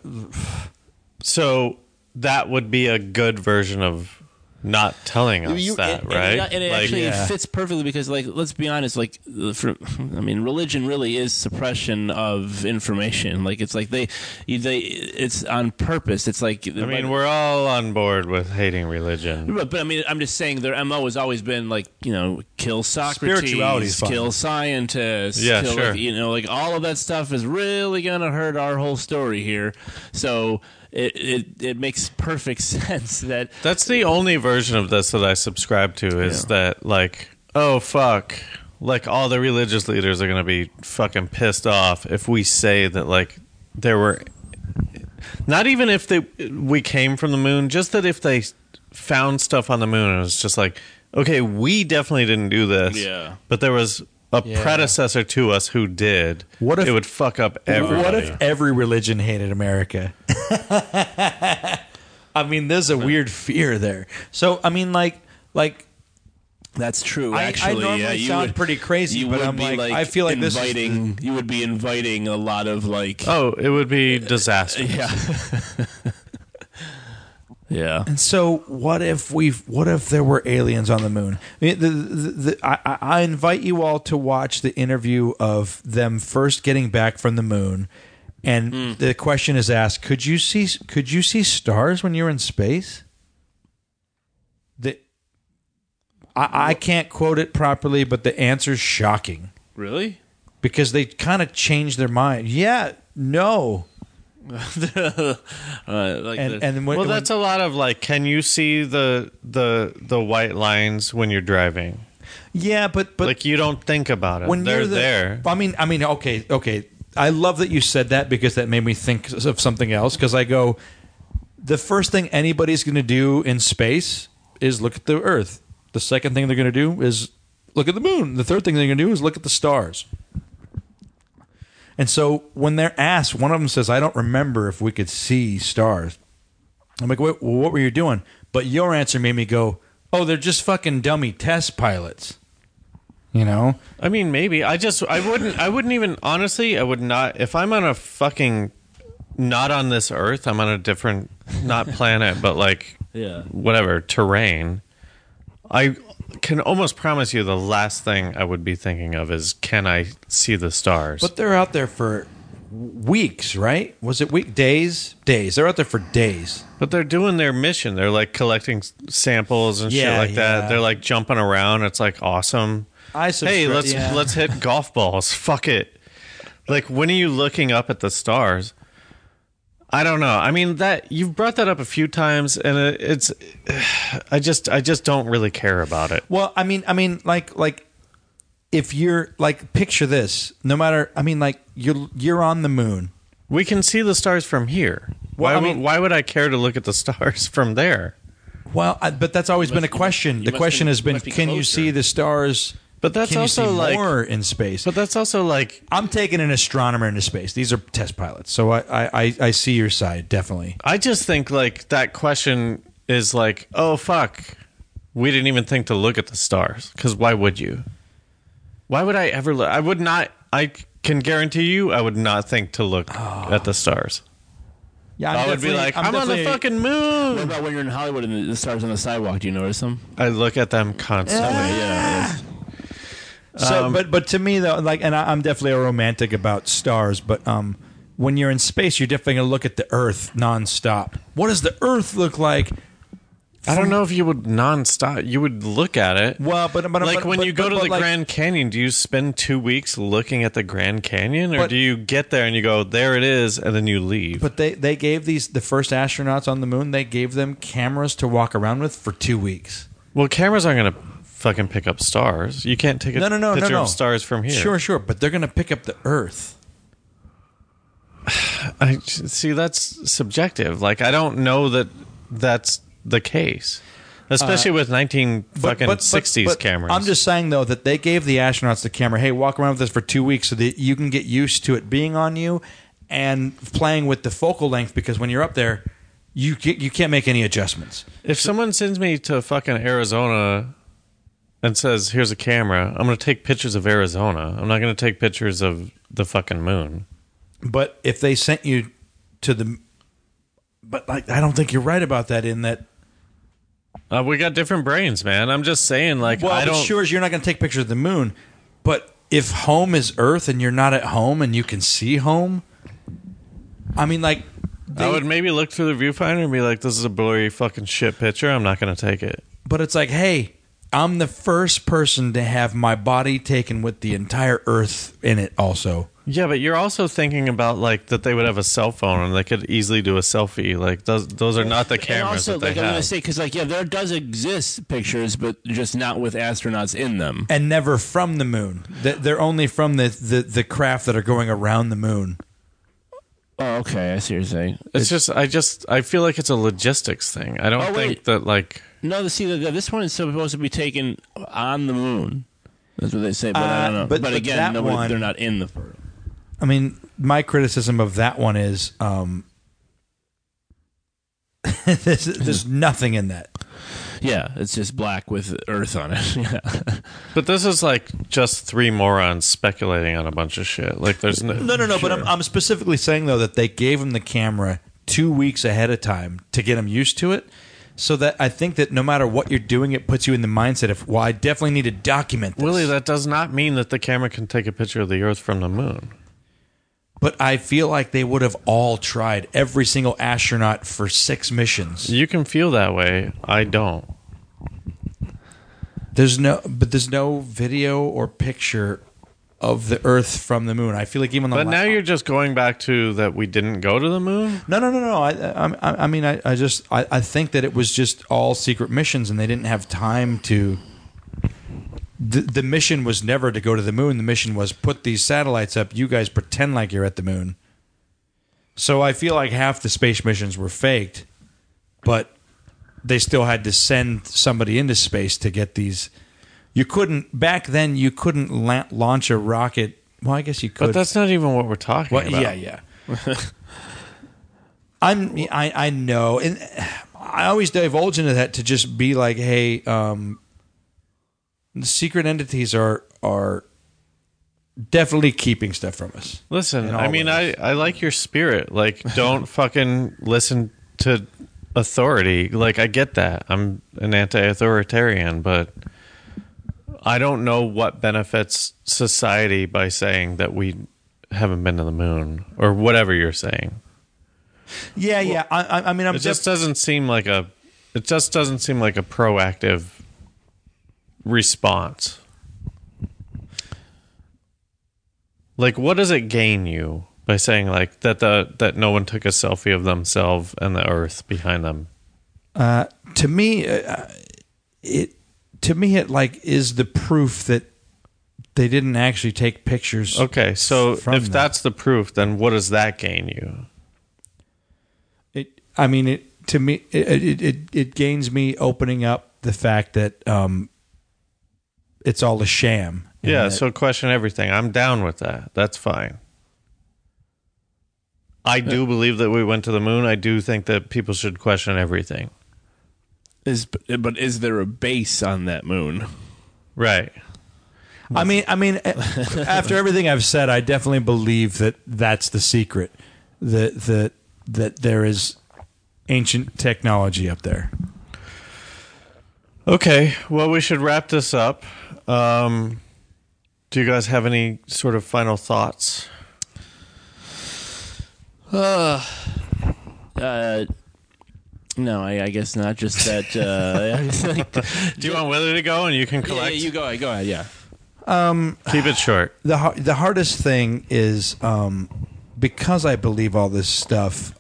So that would be a good version of not telling us that, right? And it Like, actually fits perfectly because, like, let's be honest, like, religion really is suppression of information. Like, it's like it's on purpose. It's like, I mean, we're all on board with hating religion. but I mean, I'm just saying their MO has always been like, you know, kill Spirituality's Socrates, fine. kill scientists, Yeah, kill, sure. like, you know, like all of that stuff is really gonna hurt our whole story here. So it makes perfect sense that That's the only version of this that I subscribe to is that, like, oh, fuck. Like, all the religious leaders are going to be fucking pissed off if we say that, like, there were... Not even if we came from the moon, just that if they found stuff on the moon, it was just like, okay, we definitely didn't do this. Yeah. But there was a predecessor to us who did. What if- it would fuck up everybody? what if every religion hated America? I mean, there's a weird fear there. So, I mean, like that's true. I Actually, normally you sound would, pretty crazy, you but would I'm be like, I feel like this is you would be inviting a lot of like. Oh, it would be disaster. Yeah. Yeah. And so, what if there were aliens on the moon? I mean, I invite you all to watch the interview of them first getting back from the moon, and the question is asked: Could you see stars when you're in space? I can't quote it properly, but the answer's shocking Really? because they kind of changed their mind. Yeah, no. Like And when, Well, that's a lot of, like, can you see the white lines when you're driving? yeah, but Like, you don't think about it. when They're you're there. I mean, okay. I love that you said that because that made me think of something else. Because I go, the first thing anybody's going to do in space is look at the Earth. The second thing they're going to do is look at the moon. The third thing they're going to do is look at the stars. And so when they're asked, one of them says, "I don't remember if we could see stars." I'm like, "What were you doing?" But your answer made me go, "Oh, they're just fucking dummy test pilots." You know? I mean, maybe. I wouldn't even, honestly, I would not, if I'm on a fucking, not on this Earth, I'm on a different, not planet, but like, whatever, terrain, I can almost promise you the last thing I would be thinking of is, can I see the stars? But they're out there for weeks, right? Was it days? Days. They're out there for days. But they're doing their mission. They're like collecting samples and shit like that. They're like jumping around. It's like awesome. Hey, let's hit golf balls. Fuck it. Like, when are you looking up at the stars? I don't know. I mean, that you've brought that up a few times, and it's. I just don't really care about it. Well, I mean, like, if you're like, picture this. No matter, I mean, like, you're on the moon. We can see the stars from here. Well, Why would I care to look at the stars from there? Well, but that's always been a question. The question has been, can you see the stars? But that's can you also see like more in space. But that's also like, I'm taking an astronomer into space. These are test pilots, so I see your side definitely. I just think like that question is like, oh fuck, we didn't even think to look at the stars, because why would you? Why would I ever look? I would not. I can guarantee you, I would not think to look at the stars. Yeah, I would be like, I'm on the definitely- fucking What moon. about when you're in Hollywood and the stars on the sidewalk? Do you notice them? I look at them constantly. Yeah. So, but to me though, like, and I'm definitely a romantic about stars, but when you're in space, you're definitely gonna look at the Earth nonstop. What does the Earth look like? I don't know if you would nonstop. You would look at it. Well, but Like when you go to the like, Grand Canyon, do you spend 2 weeks looking at the Grand Canyon, or But- do you get there and you go, there it is, and then you leave? But they gave the first astronauts on the moon. They gave them cameras to walk around with for 2 weeks. Well, cameras aren't going to fucking pick up stars. You can't take a picture of stars from here. Sure, but they're gonna pick up the Earth. I see. That's subjective. Like I don't know that that's the case, especially with 60s cameras. I'm just saying though that they gave the astronauts the camera. Hey, walk around with this for 2 weeks so that you can get used to it being on you and playing with the focal length. Because when you're up there, you can't make any adjustments. If someone sends me to fucking Arizona and says, "Here's a camera," I'm going to take pictures of Arizona. I'm not going to take pictures of the fucking moon. But if they sent you to the, but like I don't think you're right about that. In that, We got different brains, man. I'm just saying, like, well, I but don't. sure as you're not going to take pictures of the moon, but if home is Earth and you're not at home and you can see home, I mean, like, I would maybe look through the viewfinder and be like, "This is a blurry fucking shit picture. I'm not going to take it." but it's like, hey, I'm the first person to have my body taken with the entire Earth in it. Also, Yeah, but you're also thinking about like that they would have a cell phone and they could easily do a selfie. Like those are not the And cameras also, that like they I'm have. gonna say, because like there does exist pictures, but just not with astronauts in them. and never from the moon. They're only from the craft that are going around the moon. Oh, okay, I see what you're saying. I feel like it's a logistics thing. I don't Oh, wait. think that like No, this one is supposed to be taken on the moon. That's what they say, but I don't know. but But again, that one- they're not in the. I mean, my criticism of that one is there's nothing in that. Yeah, it's just black with Earth on it. Yeah. but this is like just three morons speculating on a bunch of shit. Like there's no No. But I'm specifically saying though that they gave him the camera 2 weeks ahead of time to get him used to it. So that I think that no matter what you're doing, it puts you in the mindset of, well, I definitely need to document this. Willie, that does not mean that the camera can take a picture of the Earth from the moon. But I feel like they would have all tried, every single astronaut for 6 missions. You can feel that way. I don't. There's no video or picture of the Earth from the moon. I feel like even the But now you're just going back to that we didn't go to the moon? No. I mean, I think that it was just all secret missions, and they didn't have time to. The mission was never to go to the moon. The mission was put these satellites up. You guys pretend like you're at the moon. So I feel like half the space missions were faked, but they still had to send somebody into space to get these. You couldn't back then. You couldn't launch a rocket. Well, I guess you could. But that's not even what we're talking Well, about. yeah. I know, and I always divulge into that to just be like, hey, the secret entities are definitely keeping stuff from us. Listen, In all I mean, ways. I like your spirit. Like, don't fucking listen to authority. Like, I get that. I'm an anti-authoritarian, but I don't know what benefits society by saying that we haven't been to the moon or whatever you're saying. Yeah. I mean, It just doesn't seem like a proactive response. Like, what does it gain you by saying like that no one took a selfie of themselves and the Earth behind them? to me, it like is the proof that they didn't actually take pictures. Okay, so from if them. that's the proof, then what does that gain you? It gains me opening up the fact that it's all a sham. and Yeah, that- so question everything. I'm down with that. That's fine. I do believe that we went to the moon. I do think that people should question everything. But is there a base on that moon? Right. I mean, after everything I've said, I definitely believe that that's the secret. That that there is ancient technology up there. Okay, well, we should wrap this up. Do you guys have any sort of final thoughts? No, I guess not. Just that. Do you want Willie to go and you can Yeah, collect? you go ahead. Yeah. Keep it short. The hardest thing is because I believe all this stuff.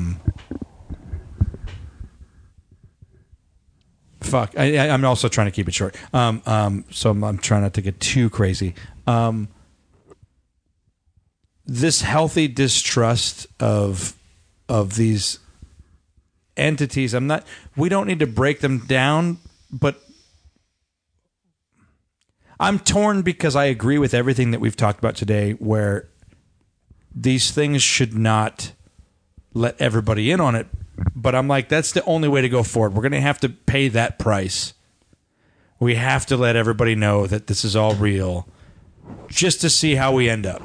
Fuck. I'm also trying to keep it short. So I'm trying not to get too crazy. This healthy distrust of these entities. We don't need to break them down, but I'm torn because I agree with everything that we've talked about today, where these things should not let everybody in on it. But I'm like, that's the only way to go forward. We're going to have to pay that price. We have to let everybody know that this is all real just to see how we end up.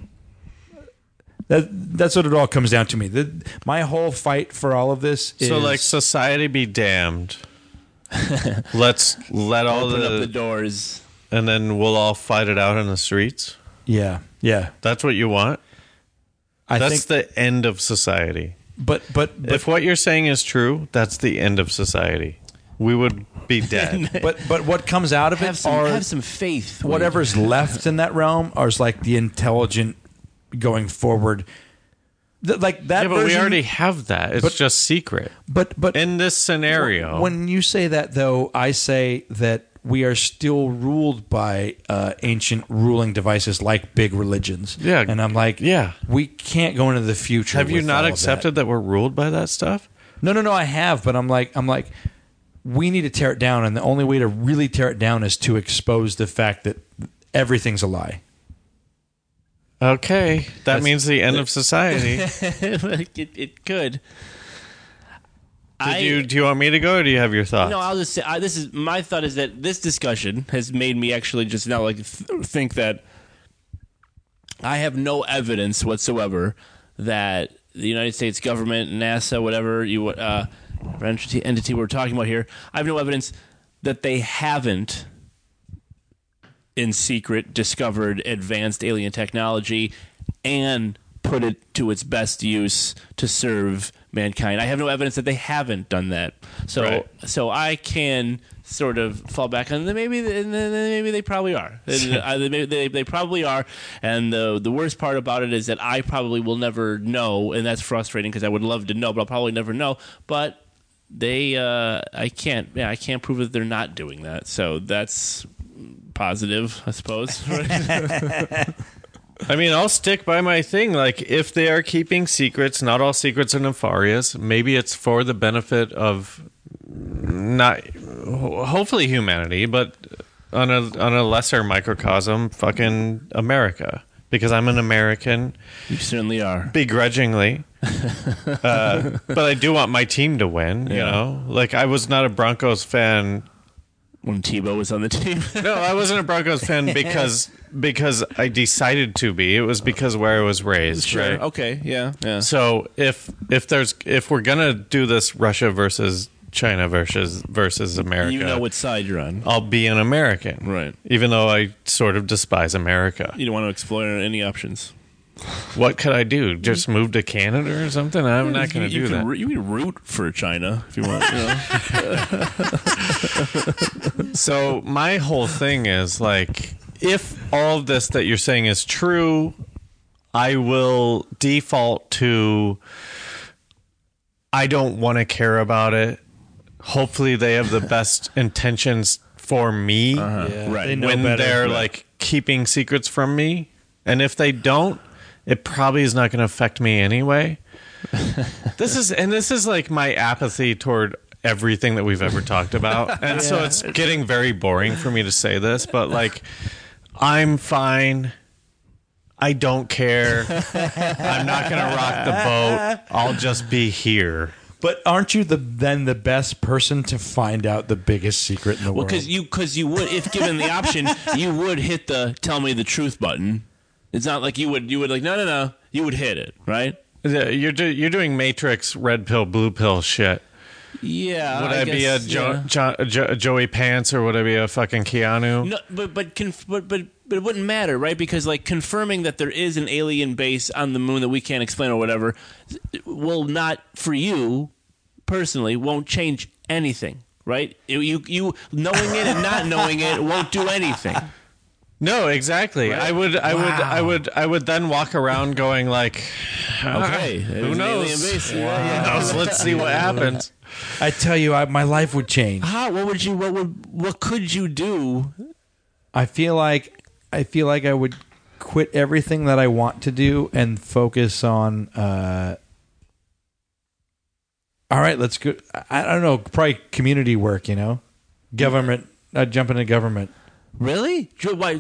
That's what it all comes down to me. My whole fight for all of this is... So, like, society be damned. Let's let all Open up the doors. And then we'll all fight it out in the streets? Yeah. That's what you want? That's think the end of society. But If what you're saying is true, that's the end of society. We would be dead. but what comes out of Have it are some faith. Wade. whatever's left in that realm are like the intelligent going forward. Like that. Yeah, but version, we already have that. It's just secret. But In this scenario, when you say that, though, I say that we are still ruled by ancient ruling devices like big religions. Yeah. And I'm like, Yeah. we can't go into the future. have you with not all of accepted that we're ruled by that stuff? No, I have, but I'm like, we need to tear it down, and the only way to really tear it down is to expose the fact that everything's a lie. Okay. That means the end of society. it could. Do you want me to go, or do you have your thoughts? No, I'll just say my thought is that this discussion has made me actually just now think that I have no evidence whatsoever that the United States government, NASA, whatever entity we're talking about here, I have no evidence that they haven't in secret discovered advanced alien technology and put it to its best use to serve mankind. I have no evidence that they haven't done that. So I can sort of fall back on maybe they probably are. They probably are. And the worst part about it is that I probably will never know, and that's frustrating because I would love to know, but I'll probably never know. But I can't prove that they're not doing that. So that's positive, I suppose. I mean, I'll stick by my thing. Like, if they are keeping secrets, not all secrets are nefarious. Maybe it's for the benefit of hopefully humanity, but on a lesser microcosm, fucking America. Because I'm an American. You certainly are. Begrudgingly. But I do want my team to win, you know? Like, I was not a Broncos fan when Tebow was on the team. No, I wasn't a Broncos fan because I decided to be. It was because where I was raised. Sure. Right? Okay. Yeah. So if we're gonna do this Russia versus China versus America, You know what side you're on. I'll be an American, Right. Even though I sort of despise America. You don't want to explore any options. What could I do? Just move to Canada or something? I'm not going to do that. You can root for China if you want. You know? So my whole thing is like, if all of this that you're saying is true, I will default to I don't want to care about it. Hopefully they have the best intentions for me Right. They know when better. they're Right. like keeping secrets from me. And if they don't, it probably is not going to affect me anyway. This is like my apathy toward everything that we've ever talked about. And so it's getting very boring for me to say this, but like, I'm fine. I don't care. I'm not going to rock the boat. I'll just be here. But aren't you then the best person to find out the biggest secret in the Well, world? because you would, if given the option, you would hit the "tell me the truth" button. It's not like you would like no. You would hit it, right? You're doing Matrix red pill, blue pill shit. Yeah. Would I be a Joey Pants or would I be a fucking Keanu? No, but it wouldn't matter, right? Because like confirming that there is an alien base on the moon that we can't explain or whatever will not, for you personally, won't change anything, right? You knowing it and not knowing it won't do anything. No, exactly. Right? I would then walk around going like, Okay, who knows? Alien base. Wow. Let's see what happens. I tell you, my life would change. How? What could you do? I feel like I would quit everything that I want to do and focus on. All right, let's go. I don't know, probably community work. Government. I'd jump into government. Really? Why?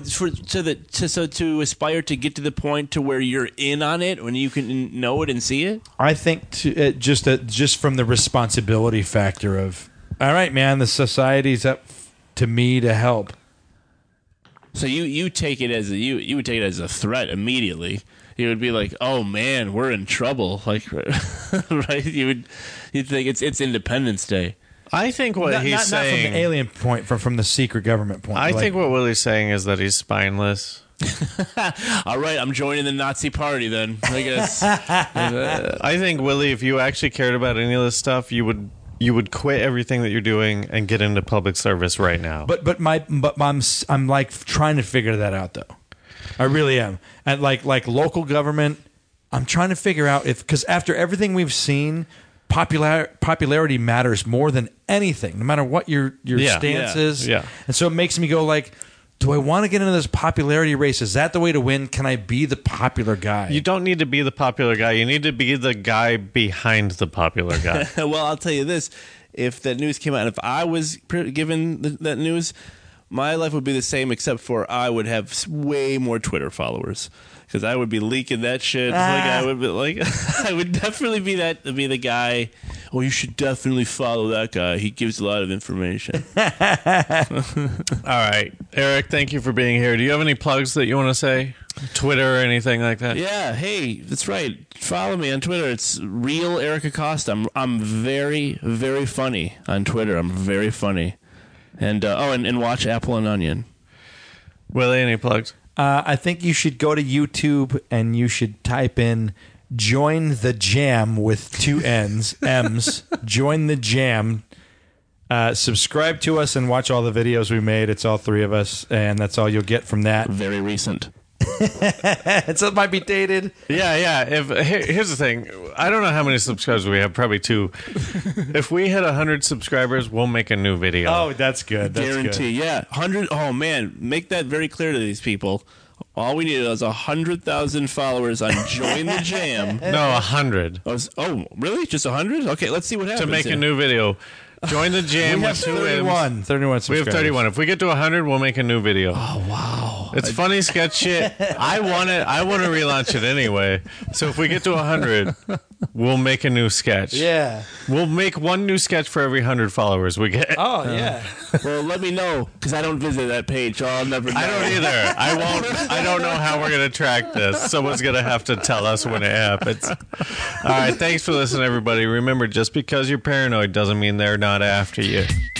To aspire to get to the point to where you're in on it when you can know it and see it. I think just from the responsibility factor of, all right, man, the society's up to me to help. So you take it as you would take it as a threat immediately. You would be like, oh man, we're in trouble. Like, right? You'd think it's Independence Day. I think what he's saying... Not from the alien point, from the secret government point. I think what Willie's saying is that he's spineless. All right, I'm joining the Nazi party then, I guess. I think, Willie, if you actually cared about any of this stuff, you would quit everything that you're doing and get into public service right now. But I'm like trying to figure that out, though. I really am. And like local government, I'm trying to figure out because after everything we've seen... Popularity matters more than anything, no matter what your stance is. Yeah. And so it makes me go like, do I want to get into this popularity race? Is that the way to win? Can I be the popular guy? You don't need to be the popular guy. You need to be the guy behind the popular guy. Well, I'll tell you this. If that news came out, if I was given that news, my life would be the same except for I would have way more Twitter followers. Because I would be leaking that shit. I would definitely be the guy. Oh, you should definitely follow that guy. He gives a lot of information. All right, Eric, thank you for being here. Do you have any plugs that you want to say? Twitter or anything like that? Yeah. Hey, that's right. Follow me on Twitter. It's real Eric Acosta. I'm very, very funny on Twitter. I'm very funny. And and watch Apple and Onion. Willie, any plugs? I think you should go to YouTube and you should type in "Join the Jam" with 2 N's, M's. Join the Jam. Subscribe to us and watch all the videos we made. It's all 3 of us, and that's all you'll get from that. Very recent. So it might be dated. Yeah. Here's the thing. I don't know how many subscribers we have. Probably 2. If we hit 100 subscribers, we'll make a new video. Oh, that's good. That's Guarantee. good. Yeah. 100. Oh man, make that very clear to these people. All we need is 100,000 followers on Join the Jam. No, 100. Oh, really? Just 100? Okay, let's see what happens. To make a new video. Join the Jam We have with 2 31 subscribers. We have 31. If we get to 100, we'll make a new video. Oh, wow. It's funny sketch shit. I want to relaunch it anyway. So if we get to 100, we'll make a new sketch. Yeah. We'll make one new sketch for every 100 followers we get. Oh, yeah. Well, let me know, because I don't visit that page, so I'll never know. I don't either. I don't know how we're going to track this. Someone's going to have to tell us when it happens. All right. Thanks for listening, everybody. Remember, just because you're paranoid doesn't mean they're not after you.